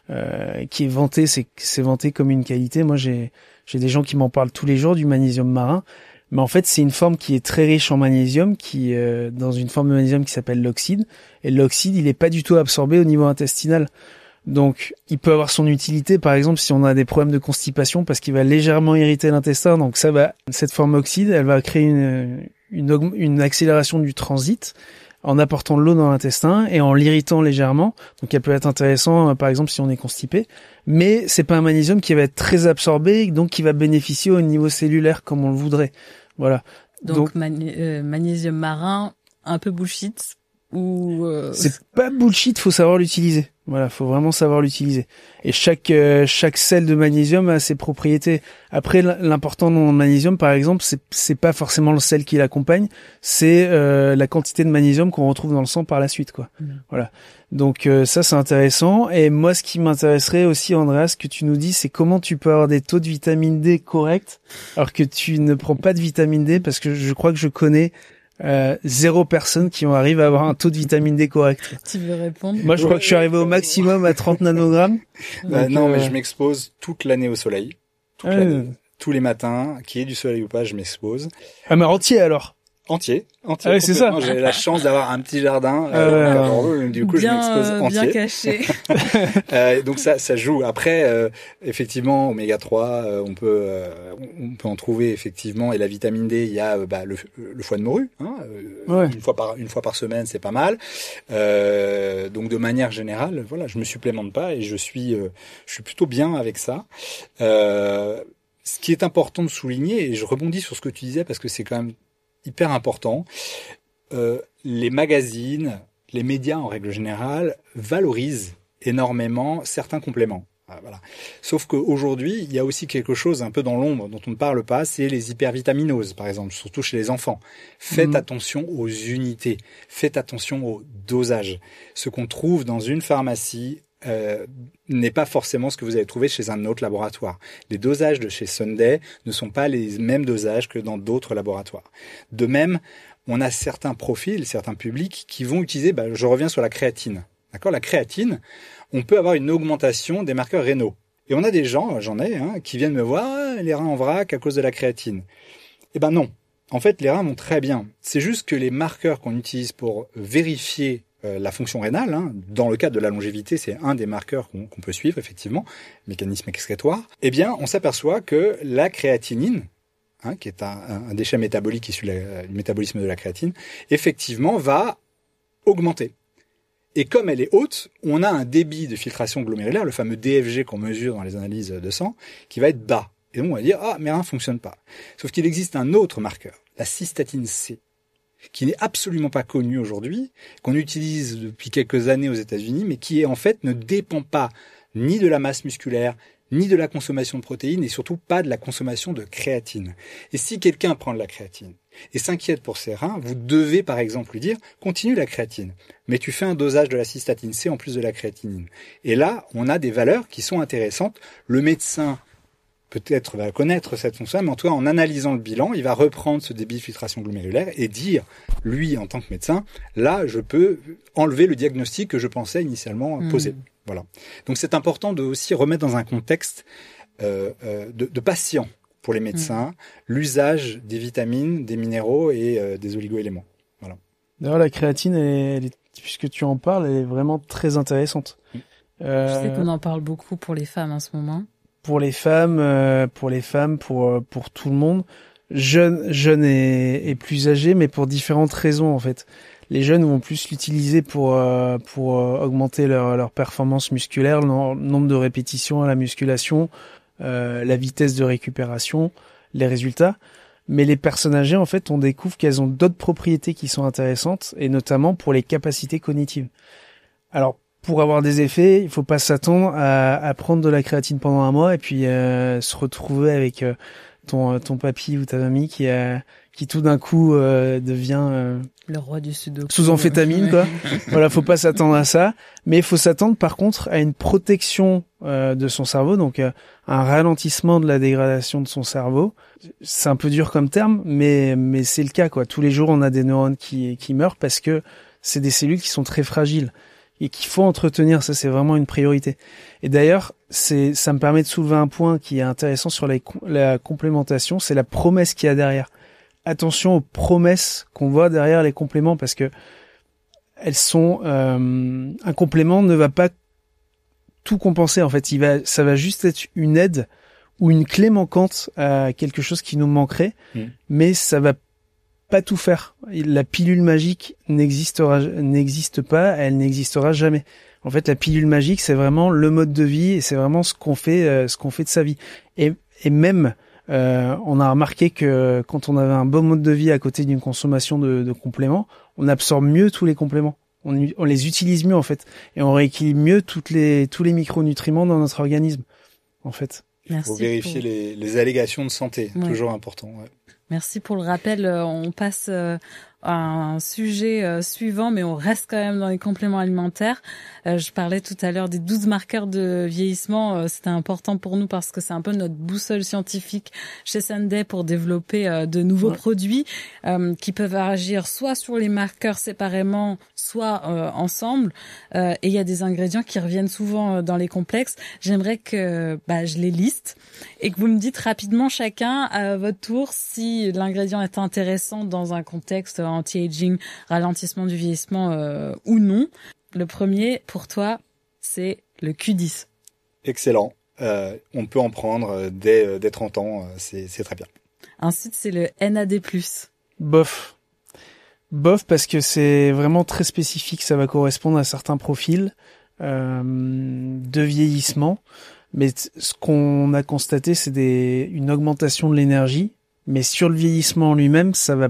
euh, qui est vanté, c'est c'est vanté comme une qualité. Moi, j'ai j'ai des gens qui m'en parlent tous les jours du magnésium marin, mais en fait, c'est une forme qui est très riche en magnésium, qui euh, dans une forme de magnésium qui s'appelle l'oxyde. Et l'oxyde, il est pas du tout absorbé au niveau intestinal. Donc, il peut avoir son utilité, par exemple, si on a des problèmes de constipation, parce qu'il va légèrement irriter l'intestin. Donc, ça va, cette forme oxyde, elle va créer une, une, une accélération du transit en apportant de l'eau dans l'intestin et en l'irritant légèrement. Donc, elle peut être intéressant, par exemple, si on est constipé. Mais c'est pas un magnésium qui va être très absorbé, donc qui va bénéficier au niveau cellulaire comme on le voudrait. Voilà. Donc, donc magné- euh, magnésium marin, un peu bullshit ou euh... c'est pas bullshit, faut savoir l'utiliser. Voilà, faut vraiment savoir l'utiliser. Et chaque euh, chaque sel de magnésium a ses propriétés. Après, l'important dans le magnésium, par exemple, c'est c'est pas forcément le sel qui l'accompagne, c'est euh, la quantité de magnésium qu'on retrouve dans le sang par la suite, quoi. Mmh. Voilà. Donc euh, ça, c'est intéressant. Et moi, ce qui m'intéresserait aussi, Andreas, ce que tu nous dis, c'est comment tu peux avoir des taux de vitamine D corrects alors que tu ne prends pas de vitamine D, parce que je crois que je connais Euh, zéro personne qui arrive à avoir un taux de vitamine D correct. Tu veux répondre? Moi, je crois que je suis arrivé au maximum à trente nanogrammes. Bah, donc, non, euh... mais je m'expose toute l'année au soleil. Toute ah, l'année. euh... Tous les matins, qu'il y ait du soleil ou pas, je m'expose. Ah, mais entier alors? Entier, entier. Ah oui, c'est ça. J'ai la chance d'avoir un petit jardin euh, euh, à Bordeaux, du coup bien, je m'expose entier. Bien caché. euh, donc ça, ça joue. Après, euh, effectivement, oméga trois, euh, on peut, euh, on peut en trouver effectivement. Et la vitamine D, il y a euh, bah, le, le foie de morue, hein, euh, ouais. une fois par une fois par semaine, c'est pas mal. Euh, donc de manière générale, voilà, je me supplémente pas et je suis, euh, je suis plutôt bien avec ça. Euh, ce qui est important de souligner, et je rebondis sur ce que tu disais parce que c'est quand même hyper important, euh, les magazines, les médias en règle générale valorisent énormément certains compléments. Voilà. Sauf qu'aujourd'hui, il y a aussi quelque chose un peu dans l'ombre dont on ne parle pas, c'est les hypervitaminoses, par exemple, surtout chez les enfants. Faites mmh. attention aux unités, faites attention au dosage. Ce qu'on trouve dans une pharmacie Euh, n'est pas forcément ce que vous allez trouver chez un autre laboratoire. Les dosages de chez Sunday ne sont pas les mêmes dosages que dans d'autres laboratoires. De même, on a certains profils, certains publics qui vont utiliser, bah, je reviens sur la créatine. D'accord ? La créatine, on peut avoir une augmentation des marqueurs rénaux. Et on a des gens, j'en ai, hein, qui viennent me voir, ah, les reins en vrac à cause de la créatine. Eh ben non. En fait, les reins vont très bien. C'est juste que les marqueurs qu'on utilise pour vérifier la fonction rénale, hein, dans le cadre de la longévité, c'est un des marqueurs qu'on, qu'on peut suivre, effectivement, mécanisme excrétoire, eh bien, on s'aperçoit que la créatinine, hein, qui est un, un déchet métabolique issu du métabolisme de la créatine, effectivement, va augmenter. Et comme elle est haute, on a un débit de filtration glomérulaire, le fameux D F G qu'on mesure dans les analyses de sang, qui va être bas. Et donc, on va dire, ah, mes reins ne fonctionnent pas. Sauf qu'il existe un autre marqueur, la cystatine C, qui n'est absolument pas connu aujourd'hui, qu'on utilise depuis quelques années aux États-Unis, mais qui en fait ne dépend pas ni de la masse musculaire, ni de la consommation de protéines, et surtout pas de la consommation de créatine. Et si quelqu'un prend de la créatine et s'inquiète pour ses reins, vous devez par exemple lui dire « continue la créatine, mais tu fais un dosage de la cystatine C en plus de la créatinine ». Et là, on a des valeurs qui sont intéressantes. Le médecin peut-être va connaître cette fonction, mais en tout cas, en analysant le bilan, il va reprendre ce débit de filtration glomérulaire et dire, lui, en tant que médecin, là, je peux enlever le diagnostic que je pensais initialement mmh. poser. Voilà. Donc, c'est important de aussi remettre dans un contexte euh, euh, de, de patient pour les médecins, mmh. l'usage des vitamines, des minéraux et euh, des oligo-éléments. Voilà. D'ailleurs, la créatine, elle est, elle est, puisque tu en parles, elle est vraiment très intéressante. Mmh. Euh... Je sais qu'on en parle beaucoup pour les femmes en ce moment. Pour les femmes, euh, pour les femmes, pour pour tout le monde, jeunes, jeunes et, et plus âgés, mais pour différentes raisons en fait. Les jeunes vont plus l'utiliser pour euh, pour euh, augmenter leur leur performance musculaire, le nombre de répétitions à la musculation, euh, la vitesse de récupération, les résultats. Mais les personnes âgées, en fait, on découvre qu'elles ont d'autres propriétés qui sont intéressantes, et notamment pour les capacités cognitives. Alors, pour avoir des effets, il faut pas s'attendre à, à prendre de la créatine pendant un mois et puis euh, se retrouver avec euh, ton ton papy ou ta mamie qui a qui tout d'un coup euh, devient euh, le roi du sudoku sous amphétamine quoi. Voilà, faut pas s'attendre à ça, mais il faut s'attendre par contre à une protection euh, de son cerveau, donc euh, un ralentissement de la dégradation de son cerveau. C'est un peu dur comme terme, mais mais c'est le cas quoi. Tous les jours, on a des neurones qui qui meurent parce que c'est des cellules qui sont très fragiles. et qu'il faut entretenir. Ça, c'est vraiment une priorité. Et d'ailleurs, c'est, ça me permet de soulever un point qui est intéressant sur les, la complémentation, c'est la promesse qu'il y a derrière. Attention aux promesses qu'on voit derrière les compléments, parce que elles sont, euh, un complément ne va pas tout compenser. En fait, il va, ça va juste être une aide ou une clé manquante à quelque chose qui nous manquerait, mmh. mais ça va pas tout faire. La pilule magique n'existera, n'existe pas, elle n'existera jamais. En fait, la pilule magique, c'est vraiment le mode de vie et c'est vraiment ce qu'on fait, euh, ce qu'on fait de sa vie. Et, et même, euh, on a remarqué que quand on avait un bon mode de vie à côté d'une consommation de, de compléments, on absorbe mieux tous les compléments. On, on les utilise mieux en fait, et on rééquilibre mieux toutes les tous les micronutriments dans notre organisme, en fait. Il faut vérifier pour... les, les allégations de santé, ouais. Toujours important. Ouais. Merci pour le rappel. On passe à un sujet suivant, mais on reste quand même dans les compléments alimentaires. Je parlais tout à l'heure des douze marqueurs de vieillissement. C'était important pour nous parce que c'est un peu notre boussole scientifique chez Sunday pour développer de nouveaux ouais. produits qui peuvent agir soit sur les marqueurs séparément, soit ensemble. Et il y a des ingrédients qui reviennent souvent dans les complexes. J'aimerais que bah, je les liste et que vous me dites rapidement chacun à votre tour si l'ingrédient est intéressant dans un contexte anti-aging, ralentissement du vieillissement euh, ou non. Le premier, pour toi, c'est le Q dix. Excellent. Euh, on peut en prendre dès, dès trente ans, c'est, c'est très bien. Ensuite, c'est le N A D plus. Bof. Bof parce que c'est vraiment très spécifique, ça va correspondre à certains profils euh, de vieillissement. Mais t- ce qu'on a constaté, c'est des, une augmentation de l'énergie. Mais sur le vieillissement en lui-même, ça va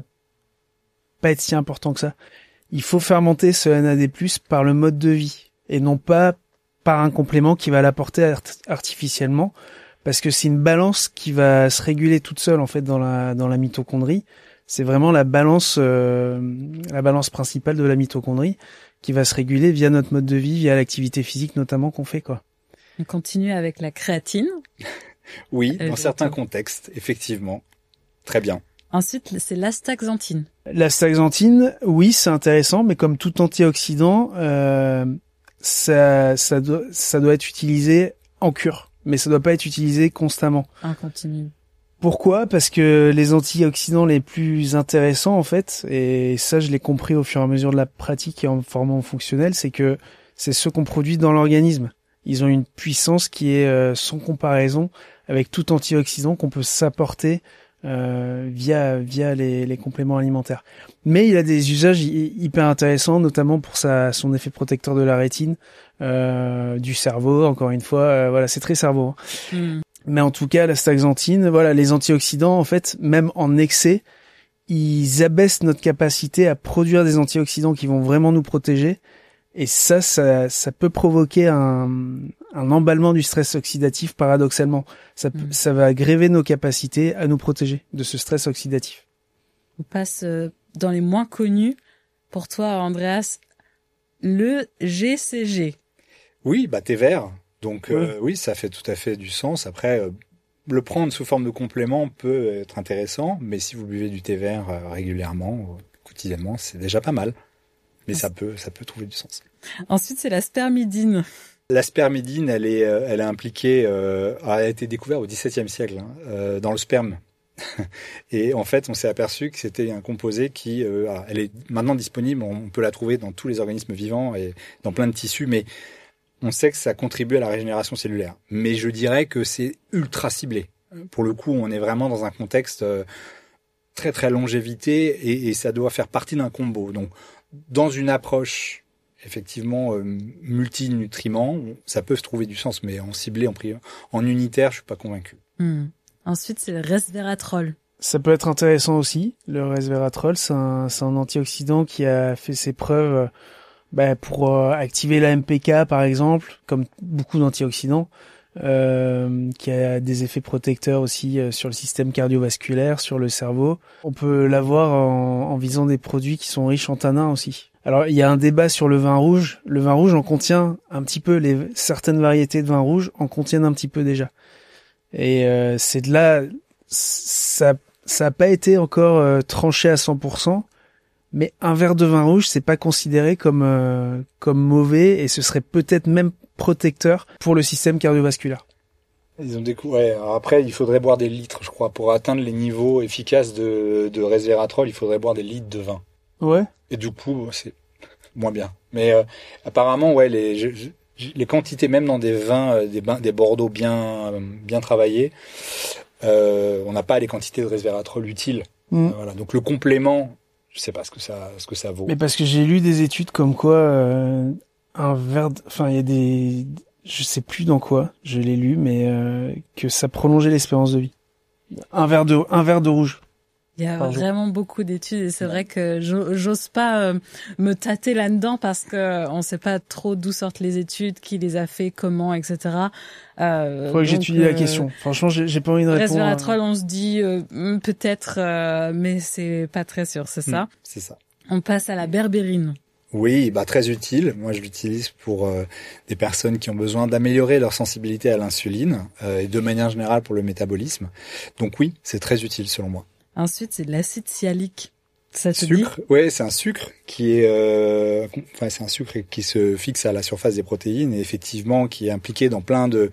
pas être si important que ça. Il faut faire monter ce N A D plus, par le mode de vie et non pas par un complément qui va l'apporter art- artificiellement, parce que c'est une balance qui va se réguler toute seule en fait dans la dans la mitochondrie. C'est vraiment la balance euh, la balance principale de la mitochondrie qui va se réguler via notre mode de vie, via l'activité physique notamment qu'on fait quoi. On continue avec la créatine. Oui, dans certains contextes, effectivement. Très bien. Ensuite, c'est l'astaxanthine. L'astaxanthine, oui, c'est intéressant, mais comme tout antioxydant, euh, ça, ça, doit, ça doit être utilisé en cure, mais ça doit pas être utilisé constamment. En continu. Pourquoi ? Parce que les antioxydants les plus intéressants, en fait, et ça, je l'ai compris au fur et à mesure de la pratique et en formant fonctionnel, c'est que c'est ceux qu'on produit dans l'organisme. Ils ont une puissance qui est euh, sans comparaison avec tout antioxydant qu'on peut s'apporter Euh, via via les, les compléments alimentaires. Mais il a des usages hy- hyper intéressants, notamment pour sa son effet protecteur de la rétine, euh, du cerveau. Encore une fois, euh, voilà, c'est très cerveau. Hein. Mm. Mais en tout cas, l'astaxanthine, voilà, les antioxydants, en fait, même en excès, ils abaissent notre capacité à produire des antioxydants qui vont vraiment nous protéger. Et ça, ça, ça peut provoquer un, un emballement du stress oxydatif, paradoxalement. Ça, mmh. ça va gréver nos capacités à nous protéger de ce stress oxydatif. On passe euh, dans les moins connus. Pour toi, Andreas, le G C G. Oui, bah thé vert. Donc ouais. euh, oui, ça fait tout à fait du sens. Après, euh, le prendre sous forme de complément peut être intéressant, mais si vous buvez du thé vert euh, régulièrement, euh, quotidiennement, c'est déjà pas mal. Mais ça peut, ça peut trouver du sens. Ensuite, c'est la spermidine. La spermidine, elle est, elle est impliquée, euh, elle a été découverte au dix-septième siècle, hein, euh, dans le sperme. Et en fait, on s'est aperçu que c'était un composé qui, euh, elle est maintenant disponible, on peut la trouver dans tous les organismes vivants et dans plein de tissus, mais on sait que ça contribue à la régénération cellulaire. Mais je dirais que c'est ultra ciblé. Pour le coup, on est vraiment dans un contexte euh, très très longévité et, et ça doit faire partie d'un combo. Donc, dans une approche effectivement euh, multinutriments, ça peut se trouver du sens, mais en ciblé, en priori, en unitaire, je suis pas convaincu. Mmh. Ensuite, c'est le resveratrol. Ça peut être intéressant aussi. Le resveratrol, c'est un, c'est un antioxydant qui a fait ses preuves bah, pour euh, activer la M P K, par exemple, comme beaucoup d'antioxydants, euh, qui a des effets protecteurs aussi euh, sur le système cardiovasculaire, sur le cerveau. On peut l'avoir en, en visant des produits qui sont riches en tanins aussi. Alors, il y a un débat sur le vin rouge. Le vin rouge en contient un petit peu, les certaines variétés de vin rouge en contiennent un petit peu déjà. Et euh, c'est de là, ça ça a pas été encore euh, tranché à cent pour cent, Mais un verre de vin rouge, c'est pas considéré comme euh, comme mauvais et ce serait peut-être même protecteur pour le système cardiovasculaire. Ils ont des coups. Ouais. Alors après, il faudrait boire des litres, je crois, pour atteindre les niveaux efficaces de, de resveratrol. Il faudrait boire des litres de vin. Ouais. Et du coup, c'est moins bien. Mais euh, apparemment, ouais, les je, je, les quantités, même dans des vins, euh, des, des Bordeaux bien euh, bien travaillés, euh, on n'a pas les quantités de resveratrol utiles. Mmh. Euh, voilà. Donc le complément, je sais pas ce que ça, ce que ça vaut. Mais parce que j'ai lu des études comme quoi euh, un verre, enfin il y a des, je sais plus dans quoi, je l'ai lu, mais euh, que ça prolongeait l'espérance de vie. Un verre de, un verre de rouge. Il y a vraiment beaucoup d'études et c'est ouais. vrai que j'ose pas euh, me tâter là-dedans parce que on sait pas trop d'où sortent les études, qui les a fait, comment, et cetera. Euh, Faudrait que j'étudie euh, la question. Franchement, j'ai, j'ai pas envie de répondre. Resveratrol, on se dit euh, peut-être, euh, mais c'est pas très sûr, c'est ça. Mmh, c'est ça. On passe à la berbérine. Oui, bah très utile. Moi, je l'utilise pour euh, des personnes qui ont besoin d'améliorer leur sensibilité à l'insuline euh, et de manière générale pour le métabolisme. Donc oui, c'est très utile selon moi. Ensuite, c'est de l'acide sialique. Ça te sucre, dit ? ouais, c'est un sucre qui est, euh, enfin, c'est un sucre qui se fixe à la surface des protéines et effectivement qui est impliqué dans plein de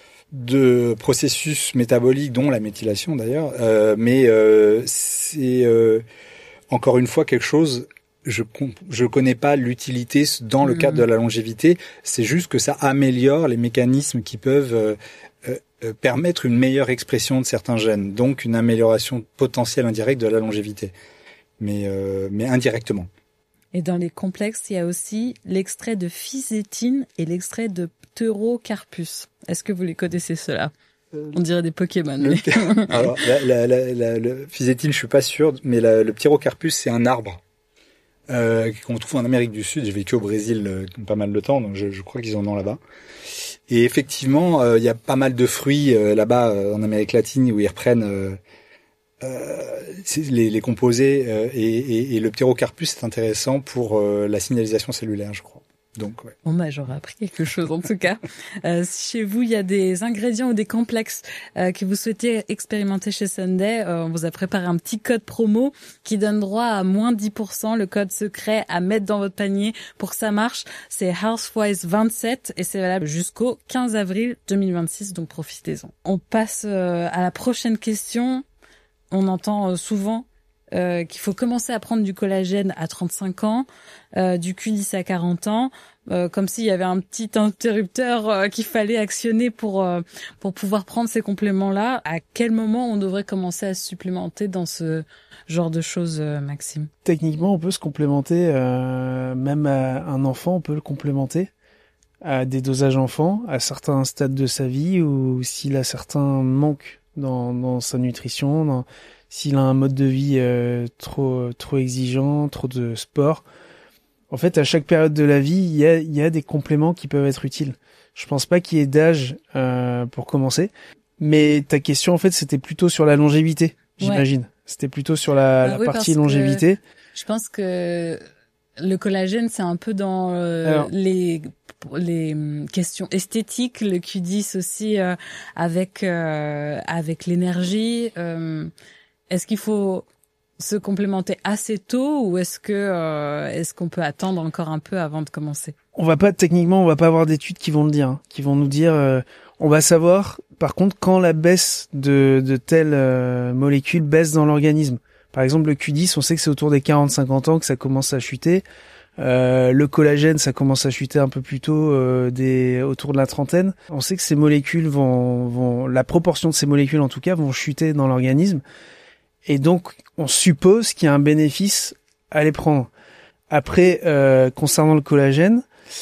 de processus métaboliques, dont la méthylation d'ailleurs. Euh, mais euh, c'est euh, encore une fois quelque chose. Je je connais pas l'utilité dans le cadre mmh. de la longévité. C'est juste que ça améliore les mécanismes qui peuvent euh, euh, permettre une meilleure expression de certains gènes, donc une amélioration potentielle indirecte de la longévité, mais euh, mais indirectement. Et dans les complexes, il y a aussi l'extrait de fisétine et l'extrait de pterocarpus. Est-ce que vous les connaissez ceux-là ? On dirait des Pokémon. Le... Alors la, la, la, la, le fisétine, je suis pas sûr, mais la, le pterocarpus, c'est un arbre. Euh, qu'on trouve en Amérique du Sud. J'ai vécu au Brésil euh, pas mal de temps, donc je, je crois qu'ils en ont là-bas. Et effectivement, il euh, y a pas mal de fruits euh, là-bas euh, en Amérique latine où ils reprennent euh, euh, les, les composés euh, et, et, et le pterocarpus est intéressant pour euh, la signalisation cellulaire, je crois. Donc, ouais. Bon, bah, j'aurais appris quelque chose, en tout cas. Euh, si chez vous, il y a des ingrédients ou des complexes euh, que vous souhaitez expérimenter chez Sunday, euh, on vous a préparé un petit code promo qui donne droit à moins dix pour cent, le code secret à mettre dans votre panier pour que ça marche. C'est Healthwise vingt-sept et c'est valable jusqu'au quinze avril deux mille vingt-six, donc profitez-en. On passe euh, à la prochaine question. On entend euh, souvent Euh, qu'il faut commencer à prendre du collagène à trente-cinq ans, euh, du Q dix à quarante ans, euh, comme s'il y avait un petit interrupteur euh, qu'il fallait actionner pour euh, pour pouvoir prendre ces compléments-là. À quel moment on devrait commencer à se supplémenter dans ce genre de choses, euh, Maxime ? Techniquement, on peut se complémenter, euh, même à un enfant, on peut le complémenter à des dosages enfants, à certains stades de sa vie, ou s'il a certains manques dans, dans sa nutrition, dans s'il a un mode de vie euh, trop trop exigeant, trop de sport. En fait, à chaque période de la vie, il y a il y a des compléments qui peuvent être utiles. Je pense pas qu'il y ait d'âge euh, pour commencer, mais ta question en fait, c'était plutôt sur la longévité, j'imagine. Ouais. C'était plutôt sur la, la oui, partie longévité. Je pense que le collagène, c'est un peu dans euh, Alors, les les questions esthétiques, le Q dix aussi euh, avec euh, avec l'énergie. Euh, Est-ce qu'il faut se complémenter assez tôt ou est-ce que euh, est-ce qu'on peut attendre encore un peu avant de commencer ? On va pas techniquement, on va pas avoir d'études qui vont le dire, hein, qui vont nous dire. Euh, on va savoir, par contre, quand la baisse de de telles euh, molécules baisse dans l'organisme. Par exemple, le Q dix, on sait que c'est autour des quarante à cinquante ans que ça commence à chuter. Euh, le collagène, ça commence à chuter un peu plus tôt, euh, des autour de la trentaine. On sait que ces molécules vont vont, la proportion de ces molécules en tout cas vont chuter dans l'organisme. Et donc, on suppose qu'il y a un bénéfice à les prendre. Après, euh, concernant le collagène,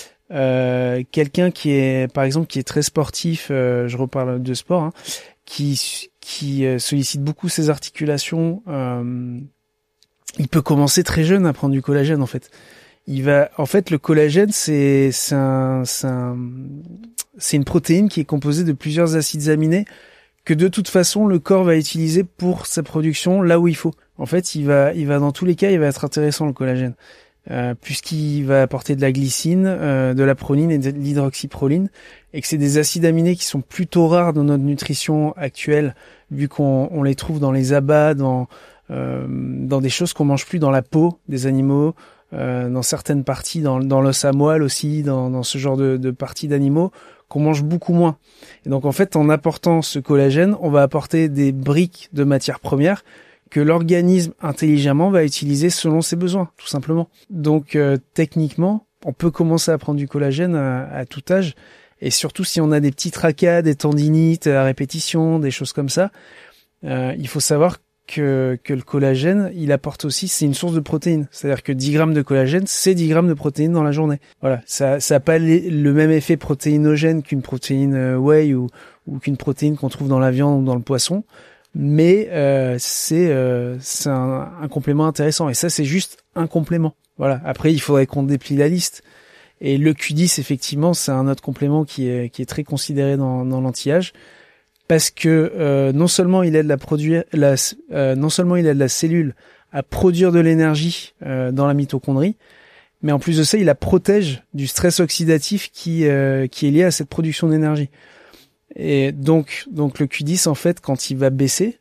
euh, quelqu'un qui est, par exemple, qui est très sportif, euh, je reparle de sport, hein, qui qui euh, sollicite beaucoup ses articulations, euh, il peut commencer très jeune à prendre du collagène. En fait, il va, en fait, le collagène, c'est c'est un, c'est un, c'est une protéine qui est composée de plusieurs acides aminés, que de toute façon le corps va utiliser pour sa production là où il faut. En fait, il va, il va dans tous les cas, il va être intéressant le collagène, euh, puisqu'il va apporter de la glycine, euh, de la proline et de l'hydroxyproline, et que c'est des acides aminés qui sont plutôt rares dans notre nutrition actuelle, vu qu'on on les trouve dans les abats, dans euh, dans des choses qu'on mange plus dans la peau des animaux, euh, dans certaines parties, dans, dans l'os à moelle aussi, dans, dans ce genre de, de parties d'animaux qu'on mange beaucoup moins. Et donc en fait, en apportant ce collagène, on va apporter des briques de matières premières que l'organisme intelligemment va utiliser selon ses besoins, tout simplement. Donc euh, techniquement, on peut commencer à prendre du collagène à, à tout âge, et surtout si on a des petits tracas, des tendinites à répétition, des choses comme ça, euh, il faut savoir que, que le collagène, il apporte aussi, c'est une source de protéines. C'est-à-dire que dix grammes de collagène, c'est dix grammes de protéines dans la journée. Voilà, ça ça a pas les, le même effet protéinogène qu'une protéine euh, whey ou, ou qu'une protéine qu'on trouve dans la viande ou dans le poisson, mais euh, c'est euh, c'est un, un complément intéressant. Et ça, c'est juste un complément. Voilà. Après, il faudrait qu'on déplie la liste. Et le Q dix, effectivement, c'est un autre complément qui est qui est très considéré dans, dans l'anti-âge. Parce que euh, non seulement il aide la produire, la, euh, non seulement il aide la cellule à produire de l'énergie euh, dans la mitochondrie, mais en plus de ça, il la protège du stress oxydatif qui euh, qui est lié à cette production d'énergie. Et donc donc le Q dix, en fait, quand il va baisser,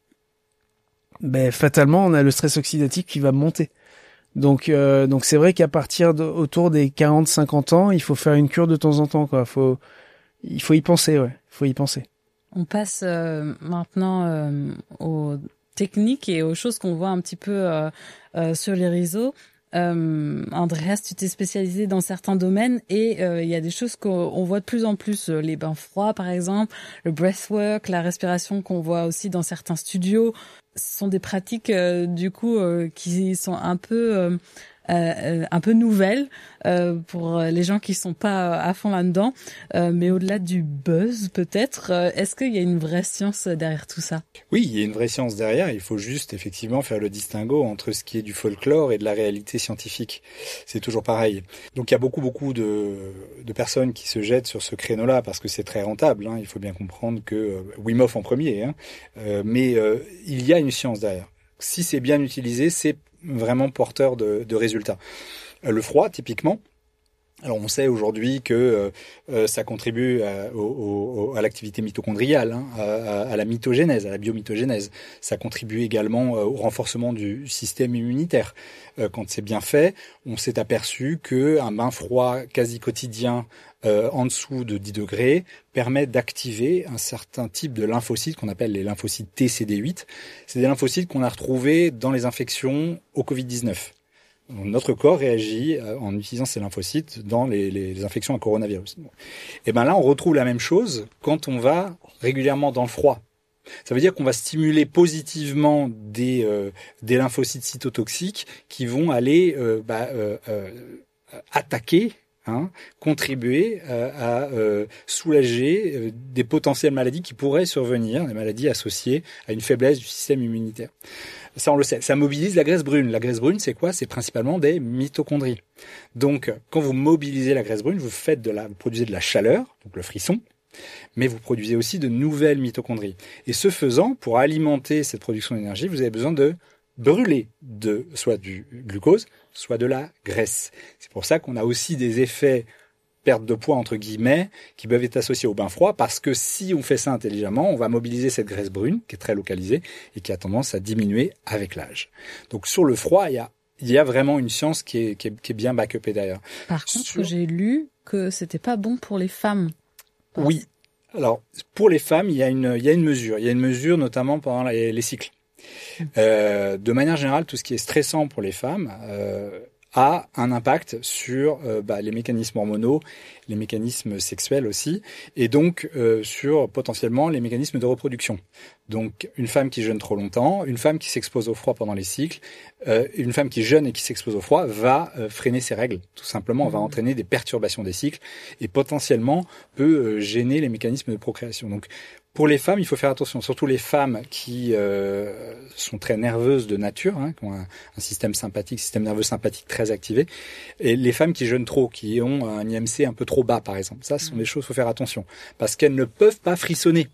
ben fatalement on a le stress oxydatif qui va monter. Donc euh, donc c'est vrai qu'à partir de, autour des quarante cinquante ans, il faut faire une cure de temps en temps, quoi. Faut il faut y penser, ouais, il faut y penser. On passe euh, maintenant euh, aux techniques et aux choses qu'on voit un petit peu euh, euh, sur les réseaux. Euh, Andreas, tu t'es spécialisé dans certains domaines et il euh, y a des choses qu'on on voit de plus en plus. Les bains froids, par exemple, le breathwork, la respiration qu'on voit aussi dans certains studios. Ce sont des pratiques euh, du coup euh, qui sont un peu euh, euh, un peu nouvelles euh, pour les gens qui sont pas à fond là-dedans. Euh, mais au-delà du buzz, peut-être, euh, est-ce qu'il y a une vraie science derrière tout ça ? Oui, il y a une vraie science derrière. Il faut juste effectivement faire le distinguo entre ce qui est du folklore et de la réalité scientifique. C'est toujours pareil. Donc il y a beaucoup beaucoup de, de personnes qui se jettent sur ce créneau-là parce que c'est très rentable. Hein. Il faut bien comprendre que euh, Wim Hof en premier, hein. euh, mais euh, il y a une science derrière. Si c'est bien utilisé, c'est vraiment porteur de, de résultats. Euh, le froid, typiquement. Alors on sait aujourd'hui que euh, ça contribue à, au, au, à l'activité mitochondriale, hein, à, à la mitogénèse, à la biomitogenèse. Ça contribue également au renforcement du système immunitaire. Euh, quand c'est bien fait, on s'est aperçu qu'un bain froid quasi quotidien euh, en dessous de dix degrés permet d'activer un certain type de lymphocytes qu'on appelle les lymphocytes T C D huit. C'est des lymphocytes qu'on a retrouvés dans les infections au covid dix-neuf. Notre corps réagit en utilisant ces lymphocytes dans les, les, les infections à coronavirus. Et ben là, on retrouve la même chose quand on va régulièrement dans le froid. Ça veut dire qu'on va stimuler positivement des, euh, des lymphocytes cytotoxiques qui vont aller euh, bah, euh, euh, attaquer, hein, contribuer euh, à euh, soulager euh, des potentielles maladies qui pourraient survenir, des maladies associées à une faiblesse du système immunitaire. Ça, on le sait. Ça mobilise la graisse brune. La graisse brune, c'est quoi ? C'est principalement des mitochondries. Donc, quand vous mobilisez la graisse brune, vous faites de la, vous produisez de la chaleur, donc le frisson, mais vous produisez aussi de nouvelles mitochondries. Et ce faisant, pour alimenter cette production d'énergie, vous avez besoin de brûler de, soit du glucose, soit de la graisse. C'est pour ça qu'on a aussi des effets perte de poids entre guillemets qui peuvent être associés au bain froid parce que si on fait ça intelligemment, on va mobiliser cette graisse brune qui est très localisée et qui a tendance à diminuer avec l'âge. Donc sur le froid, il y a il y a vraiment une science qui est qui est, qui est bien back-upée d'ailleurs. Par contre, sur... j'ai lu que c'était pas bon pour les femmes. Parce... Oui. Alors pour les femmes, il y a une il y a une mesure, il y a une mesure notamment pendant les, les cycles. Mmh. Euh, de manière générale, tout ce qui est stressant pour les femmes euh, a un impact sur euh, bah, les mécanismes hormonaux, les mécanismes sexuels aussi, et donc euh, sur potentiellement les mécanismes de reproduction. Donc une femme qui jeûne trop longtemps, une femme qui s'expose au froid pendant les cycles, euh, une femme qui jeûne et qui s'expose au froid va euh, freiner ses règles, tout simplement, va entraîner des perturbations des cycles et potentiellement peut euh, gêner les mécanismes de procréation. Donc pour les femmes, il faut faire attention, surtout les femmes qui euh, sont très nerveuses de nature, hein, qui ont un, un système sympathique, système nerveux sympathique très activé, et les femmes qui jeûnent trop, qui ont un I M C un peu trop bas, par exemple. Ça, ce sont des choses, il faut faire attention, parce qu'elles ne peuvent pas frissonner.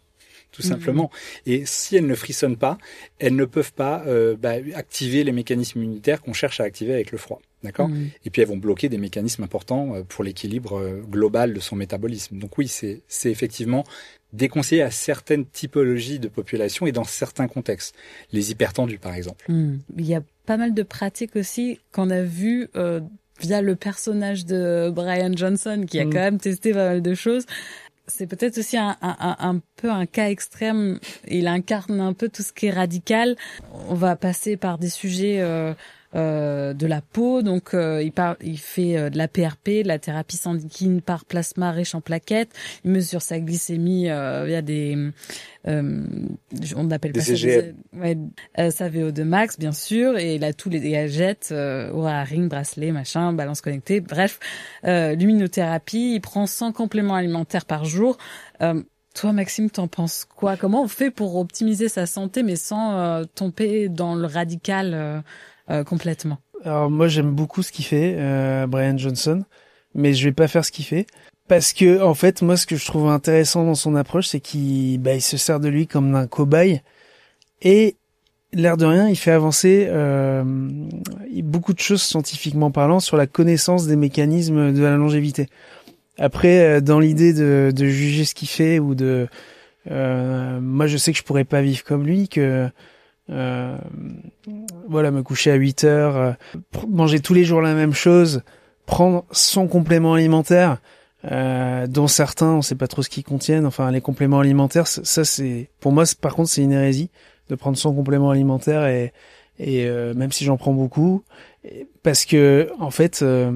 tout mmh. simplement. Et si elles ne frissonnent pas, elles ne peuvent pas euh, bah, activer les mécanismes immunitaires qu'on cherche à activer avec le froid. D'accord ? Mmh. Et puis elles vont bloquer des mécanismes importants pour l'équilibre global de son métabolisme. Donc oui, c'est, c'est effectivement déconseillé à certaines typologies de population et dans certains contextes. Les hypertendus, par exemple. Mmh. Il y a pas mal de pratiques aussi qu'on a vues euh, via le personnage de Brian Johnson, qui a mmh. quand même testé pas mal de choses. C'est peut-être aussi un, un, un, un peu un cas extrême. Il incarne un peu tout ce qui est radical. On va passer par des sujets euh, euh, de la peau. Donc, euh, il, par, il fait euh, de la P R P, de la thérapie sanguine par plasma riche en plaquettes. Il mesure sa glycémie euh, via des... Euh, on appelle des pas C G M. ça des, ouais, euh, sa V O deux max, bien sûr. Et il a tous les gadgets, euh, Oura Ring, bracelet, machin, balance connectée. Bref, euh, luminothérapie. Il prend cent compléments alimentaires par jour. Euh, Toi, Maxime, t'en penses quoi ? Comment on fait pour optimiser sa santé, mais sans euh, tomber dans le radical euh, euh, complètement ? Alors moi, j'aime beaucoup ce qu'il fait, euh, Brian Johnson, mais je vais pas faire ce qu'il fait. Parce que, en fait, moi, ce que je trouve intéressant dans son approche, c'est qu'il bah, il se sert de lui comme d'un cobaye. Et, l'air de rien, il fait avancer euh, beaucoup de choses scientifiquement parlant sur la connaissance des mécanismes de la longévité. Après, dans l'idée de, de juger ce qu'il fait ou de... Euh, moi, je sais que je pourrais pas vivre comme lui, que... Euh, voilà, me coucher à huit heures, euh, manger tous les jours la même chose, prendre son complément alimentaire, euh, dont certains, on sait pas trop ce qu'ils contiennent. Enfin, les compléments alimentaires, ça, ça c'est... Pour moi, par contre, c'est une hérésie de prendre son complément alimentaire et, et euh, même si j'en prends beaucoup, parce que, en fait... Euh,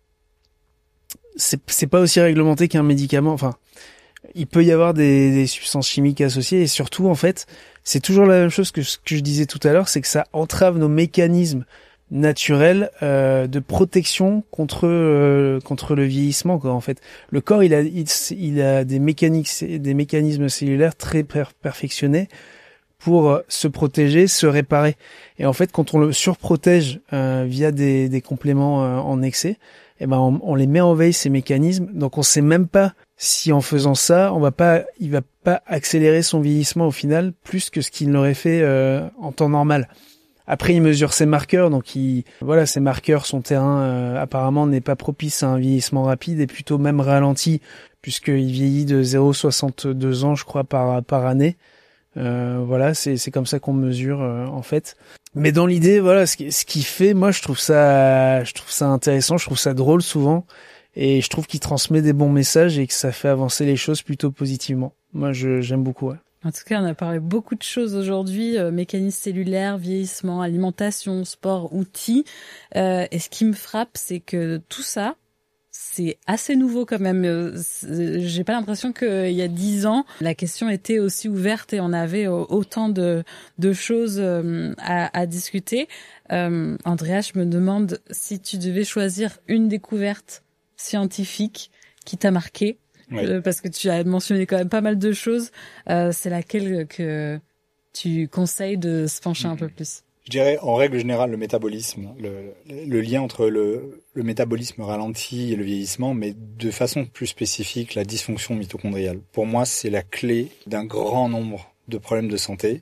c'est c'est pas aussi réglementé qu'un médicament. Enfin, il peut y avoir des, des substances chimiques associées et surtout, en fait, c'est toujours la même chose que ce que je disais tout à l'heure, c'est que ça entrave nos mécanismes naturels euh, de protection contre euh, contre le vieillissement, quoi. En fait, le corps, il a il, il a des mécaniques des mécanismes cellulaires très per- perfectionnés pour se protéger, se réparer. Et en fait, quand on le surprotège euh, via des des compléments euh, en excès, eh ben on, on les met en veille, ces mécanismes, donc on sait même pas si en faisant ça, on va pas, il va pas accélérer son vieillissement au final plus que ce qu'il l'aurait fait euh, en temps normal. Après, il mesure ses marqueurs, donc il, voilà, ses marqueurs, son terrain euh, apparemment n'est pas propice à un vieillissement rapide et plutôt même ralenti puisqu'il vieillit de zéro virgule soixante-deux ans, je crois, par par année. Euh, voilà, c'est c'est comme ça qu'on mesure euh, en fait. Mais dans l'idée, voilà, ce qui ce qu'il fait, moi je trouve ça je trouve ça intéressant, je trouve ça drôle souvent et je trouve qu'il transmet des bons messages et que ça fait avancer les choses plutôt positivement. Moi je j'aime beaucoup, ouais. En tout cas, on a parlé beaucoup de choses aujourd'hui, euh, mécanismes cellulaires, vieillissement, alimentation, sport, outils. Euh, et ce qui me frappe, c'est que tout ça, c'est assez nouveau quand même. J'ai pas l'impression qu'il y a dix ans, la question était aussi ouverte et on avait autant de, de choses à, à discuter. Euh, Andrea, je me demande si tu devais choisir une découverte scientifique qui t'a marqué, oui. euh, parce que tu as mentionné quand même pas mal de choses. Euh, c'est laquelle que tu conseilles de se pencher mmh. un peu plus ? Je dirais, en règle générale, le métabolisme, le, le lien entre le, le métabolisme ralenti et le vieillissement, mais de façon plus spécifique, la dysfonction mitochondriale. Pour moi, c'est la clé d'un grand nombre de problèmes de santé,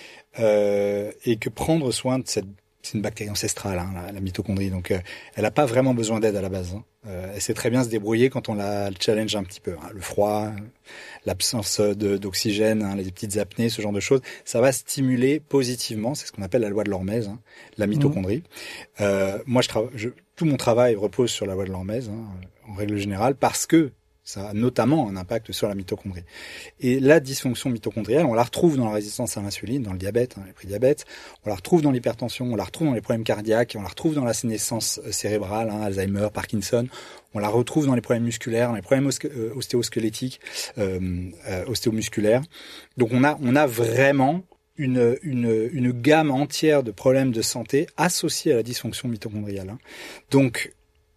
euh, et que prendre soin de cette, c'est une bactérie ancestrale, hein, la, la mitochondrie, donc euh, elle n'a pas vraiment besoin d'aide à la base. Hein. Euh, elle sait très bien se débrouiller quand on la challenge un petit peu. Hein. Le froid, l'absence de, d'oxygène, hein, les petites apnées, ce genre de choses, ça va stimuler positivement, c'est ce qu'on appelle la loi de l'hormèse, hein, la mitochondrie. Mmh. Euh, moi, je, tra- je tout mon travail repose sur la loi de l'hormèse, hein, en règle générale, parce que ça a notamment un impact sur la mitochondrie. Et la dysfonction mitochondriale, on la retrouve dans la résistance à l'insuline, dans le diabète, hein, les prédiabètes, on la retrouve dans l'hypertension, on la retrouve dans les problèmes cardiaques, on la retrouve dans la sénescence cérébrale, hein, Alzheimer, Parkinson, on la retrouve dans les problèmes musculaires, dans les problèmes osque- euh, ostéosquelettiques, euh, euh, ostéomusculaires. Donc on a, on a vraiment une, une, une gamme entière de problèmes de santé associés à la dysfonction mitochondriale. Hein. Donc,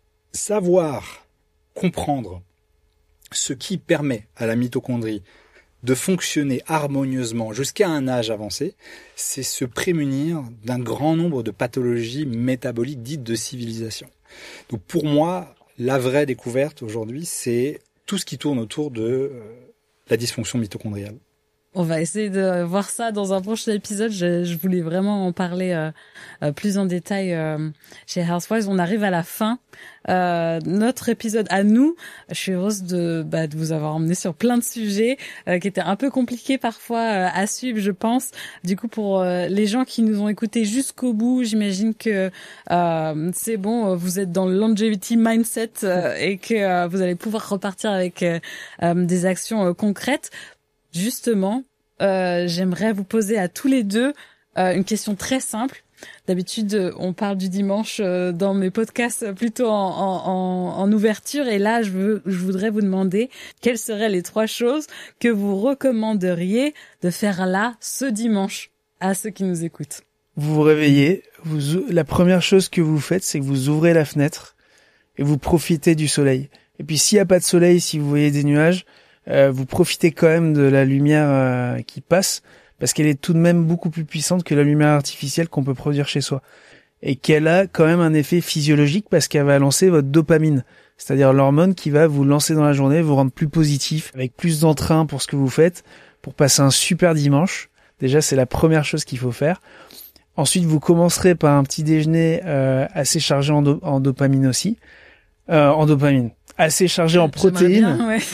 savoir comprendre ce qui permet à la mitochondrie de fonctionner harmonieusement jusqu'à un âge avancé, c'est se prémunir d'un grand nombre de pathologies métaboliques dites de civilisation. Donc pour moi, la vraie découverte aujourd'hui, c'est tout ce qui tourne autour de euh, la dysfonction mitochondriale. On va essayer de voir ça dans un prochain épisode. Je, je voulais vraiment en parler euh, euh, plus en détail euh, chez Healthwise. On arrive à la fin. Euh, notre épisode à nous. Je suis heureuse de, bah, de vous avoir emmené sur plein de sujets euh, qui étaient un peu compliqués parfois euh, à suivre, je pense. Du coup, pour euh, les gens qui nous ont écoutés jusqu'au bout, j'imagine que euh, c'est bon, vous êtes dans le longevity mindset euh, et que euh, vous allez pouvoir repartir avec euh, euh, des actions euh, concrètes. Justement, euh, j'aimerais vous poser à tous les deux euh, une question très simple. D'habitude, on parle du dimanche euh, dans mes podcasts plutôt en, en, en ouverture. Et là, je, veux, je voudrais vous demander quelles seraient les trois choses que vous recommanderiez de faire là, ce dimanche, à ceux qui nous écoutent. Vous vous réveillez, vous, la première chose que vous faites, c'est que vous ouvrez la fenêtre et vous profitez du soleil. Et puis s'il n'y a pas de soleil, si vous voyez des nuages, Euh, vous profitez quand même de la lumière euh, qui passe, parce qu'elle est tout de même beaucoup plus puissante que la lumière artificielle qu'on peut produire chez soi. Et qu'elle a quand même un effet physiologique parce qu'elle va lancer votre dopamine, c'est-à-dire l'hormone qui va vous lancer dans la journée, vous rendre plus positif, avec plus d'entrain pour ce que vous faites, pour passer un super dimanche. Déjà, c'est la première chose qu'il faut faire. Ensuite, vous commencerez par un petit déjeuner euh, assez chargé en, do- en dopamine aussi. Euh, en dopamine. Assez chargé en protéines. Bien, ouais.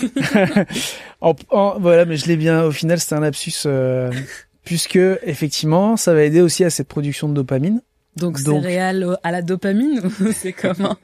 en, en, voilà, mais je l'ai bien. Au final, c'était un lapsus, euh, puisque effectivement, ça va aider aussi à cette production de dopamine. Donc, Donc céréales à la dopamine, ou c'est comment?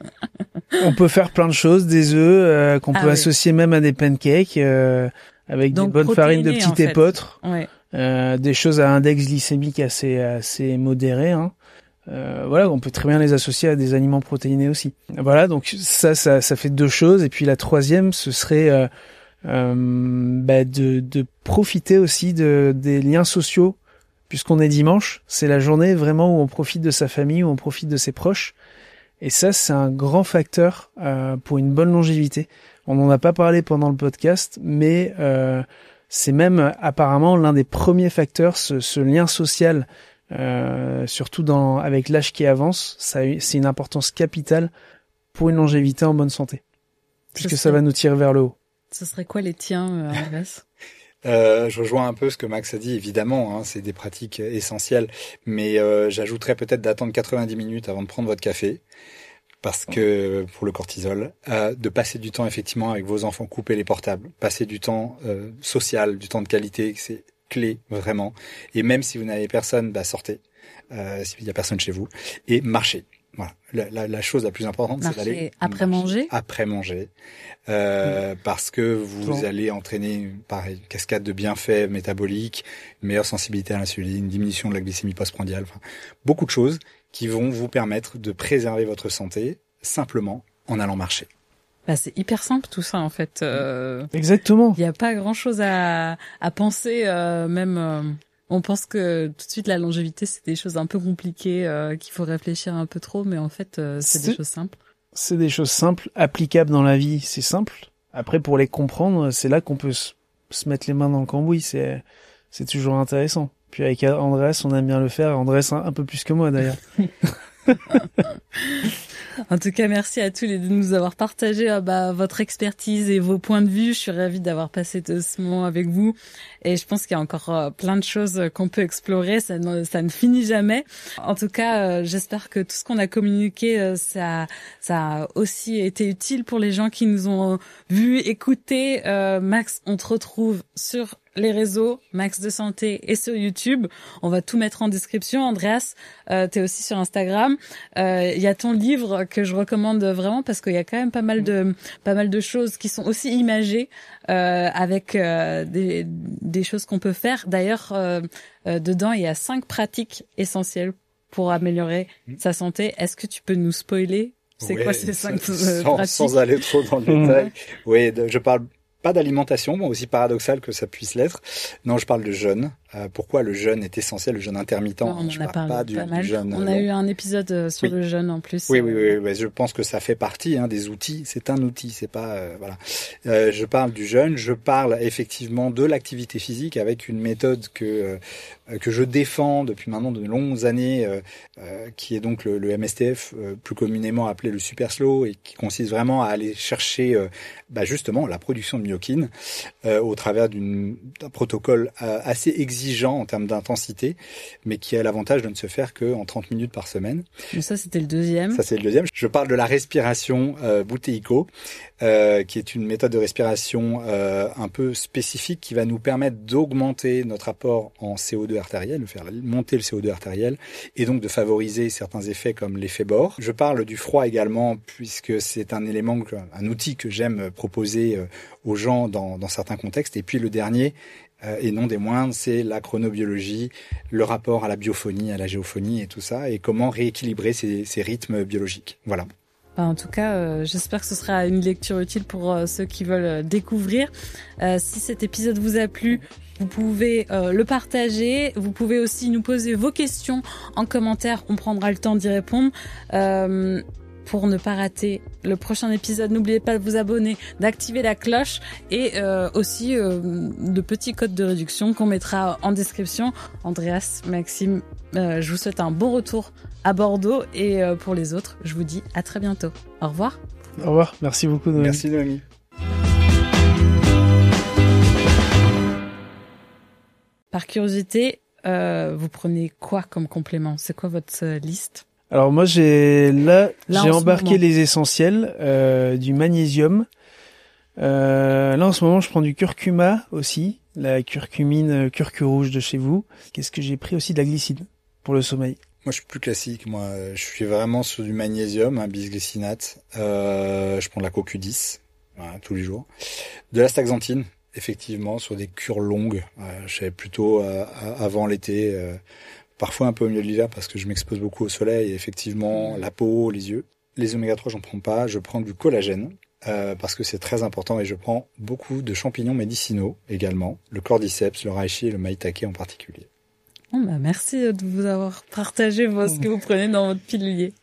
On peut faire plein de choses, des œufs euh, qu'on ah, peut oui. associer même à des pancakes euh, avec Donc, des bonnes farines de protéinées, petit en fait. épeautre, Ouais. euh, des choses à index glycémique assez assez modéré. Hein. Euh, voilà, on peut très bien les associer à des aliments protéinés aussi. Voilà, donc ça, ça, ça fait deux choses. Et puis la troisième, ce serait euh, euh, bah de, de profiter aussi de des liens sociaux, puisqu'on est dimanche. C'est la journée vraiment où on profite de sa famille, où on profite de ses proches. Et ça, c'est un grand facteur euh, pour une bonne longévité. On n'en a pas parlé pendant le podcast, mais euh, c'est même apparemment l'un des premiers facteurs, ce, ce lien social. Euh, surtout dans avec l'âge qui avance, ça c'est une importance capitale pour une longévité en bonne santé, puisque serait, ça va nous tirer vers le haut. Ce serait quoi les tiens, euh, Andreas? Euh, je rejoins un peu ce que Max a dit, évidemment, hein, c'est des pratiques essentielles, mais euh, j'ajouterais peut-être d'attendre quatre-vingt-dix minutes avant de prendre votre café, parce que pour le cortisol, euh, de passer du temps effectivement avec vos enfants, couper les portables, passer du temps euh, social, du temps de qualité, c'est clé vraiment. Et même si vous n'avez personne, bah sortez. Euh, s'il y a personne chez vous et marchez. Voilà. La, la, la chose la plus importante, marcher c'est d'aller après marcher, manger. Après manger, euh, mmh. parce que vous bon. allez entraîner pareil une cascade de bienfaits métaboliques, une meilleure sensibilité à l'insuline, une diminution de la glycémie postprandiale, enfin beaucoup de choses qui vont vous permettre de préserver votre santé simplement en allant marcher. Bah, c'est hyper simple tout ça en fait. Euh, Exactement. Il n'y a pas grand-chose à, à penser, euh, même euh, on pense que tout de suite la longévité c'est des choses un peu compliquées, euh, qu'il faut réfléchir un peu trop, mais en fait euh, c'est, c'est des choses simples. C'est des choses simples, applicables dans la vie, c'est simple. Après pour les comprendre, c'est là qu'on peut se, se mettre les mains dans le cambouis, c'est c'est toujours intéressant. Puis avec Andreas, on aime bien le faire, Andreas un, un peu plus que moi d'ailleurs. En tout cas, merci à tous les deux de nous avoir partagé euh, bah, votre expertise et vos points de vue. Je suis ravie d'avoir passé de ce moment avec vous. Et je pense qu'il y a encore euh, plein de choses qu'on peut explorer. Ça ne, ça ne finit jamais. En tout cas, euh, j'espère que tout ce qu'on a communiqué, euh, ça, ça a aussi été utile pour les gens qui nous ont vus, écoutés. Euh, Max, on te retrouve sur les réseaux Max de Santé et sur YouTube. On va tout mettre en description. Andreas, euh, t'es aussi sur Instagram. Il euh, y a ton livre que je recommande vraiment parce qu'il y a quand même pas mal de pas mal de choses qui sont aussi imagées euh, avec euh, des des choses qu'on peut faire. D'ailleurs, euh, euh, dedans il y a cinq pratiques essentielles pour améliorer mmh. sa santé. Est-ce que tu peux nous spoiler? C'est ouais, quoi ces cinq euh, sans, pratiques? Sans aller trop dans le détail. Oui, je parle pas d'alimentation, bon, aussi paradoxal que ça puisse l'être. Non, je parle de jeûne. Euh, pourquoi le jeûne est essentiel, le jeûne intermittent. Non, on je en a parle parlé pas du, pas mal. du jeûne. On a eu un épisode sur oui. le jeûne en plus. Oui, oui, oui, oui. Je pense que ça fait partie hein, des outils. C'est un outil, c'est pas euh, voilà. Euh, je parle du jeûne. Je parle effectivement de l'activité physique avec une méthode que euh, que je défends depuis maintenant de longues années, euh, euh, qui est donc le, le M S T F, euh, plus communément appelé le super slow, et qui consiste vraiment à aller chercher, euh, bah, justement, la production de myokine euh, au travers d'une, d'un protocole euh, assez exigeant en termes d'intensité, mais qui a l'avantage de ne se faire qu'en trente minutes par semaine. Mais ça, c'était le deuxième. Ça, c'est le deuxième. Je parle de la respiration euh, Buteyko, euh, qui est une méthode de respiration euh, un peu spécifique qui va nous permettre d'augmenter notre apport en C O deux artériel, de faire monter le C O deux artériel, et donc de favoriser certains effets comme l'effet Bohr. Je parle du froid également, puisque c'est un élément, un outil que j'aime proposer aux gens dans, dans certains contextes. Et puis le dernier, euh, et non des moindres, c'est la chronobiologie, le rapport à la biophonie, à la géophonie et tout ça, et comment rééquilibrer ces, ces rythmes biologiques. Voilà. En tout cas, euh, j'espère que ce sera une lecture utile pour euh, ceux qui veulent euh, découvrir. Euh, si cet épisode vous a plu, vous pouvez euh, le partager. Vous pouvez aussi nous poser vos questions en commentaire. On prendra le temps d'y répondre. Euh, pour ne pas rater le prochain épisode, n'oubliez pas de vous abonner, d'activer la cloche et euh, aussi euh, de petits codes de réduction qu'on mettra en description. Andreas, Maxime, euh, je vous souhaite un bon retour à Bordeaux et euh, pour les autres, je vous dis à très bientôt. Au revoir. Au revoir. Merci beaucoup, Noémie. Merci, Noémie. Par curiosité, euh, vous prenez quoi comme complément? C'est quoi votre euh, liste? Alors moi, j'ai là, là j'ai en embarqué les essentiels, euh, du magnésium. Euh, là, en ce moment, je prends du curcuma aussi, la curcumine, curcu rouge de chez vous. Qu'est-ce que j'ai pris aussi? De la glycine pour le sommeil. Moi, je suis plus classique. Moi, je suis vraiment sur du magnésium, un bisglycinate. Euh, je prends de la cocu dix, voilà, tous les jours. De la staxanthine, effectivement, sur des cures longues. Euh, je savais plutôt euh, avant l'été, euh, parfois un peu au milieu de l'hiver parce que je m'expose beaucoup au soleil. Et effectivement, la peau, les yeux. Les oméga trois, j'en prends pas. Je prends du collagène. Euh, parce que c'est très important et je prends beaucoup de champignons médicinaux également, le cordyceps, le reishi et le maïtake en particulier. Bon bah merci de vous avoir partagé ce que vous prenez dans votre pilier.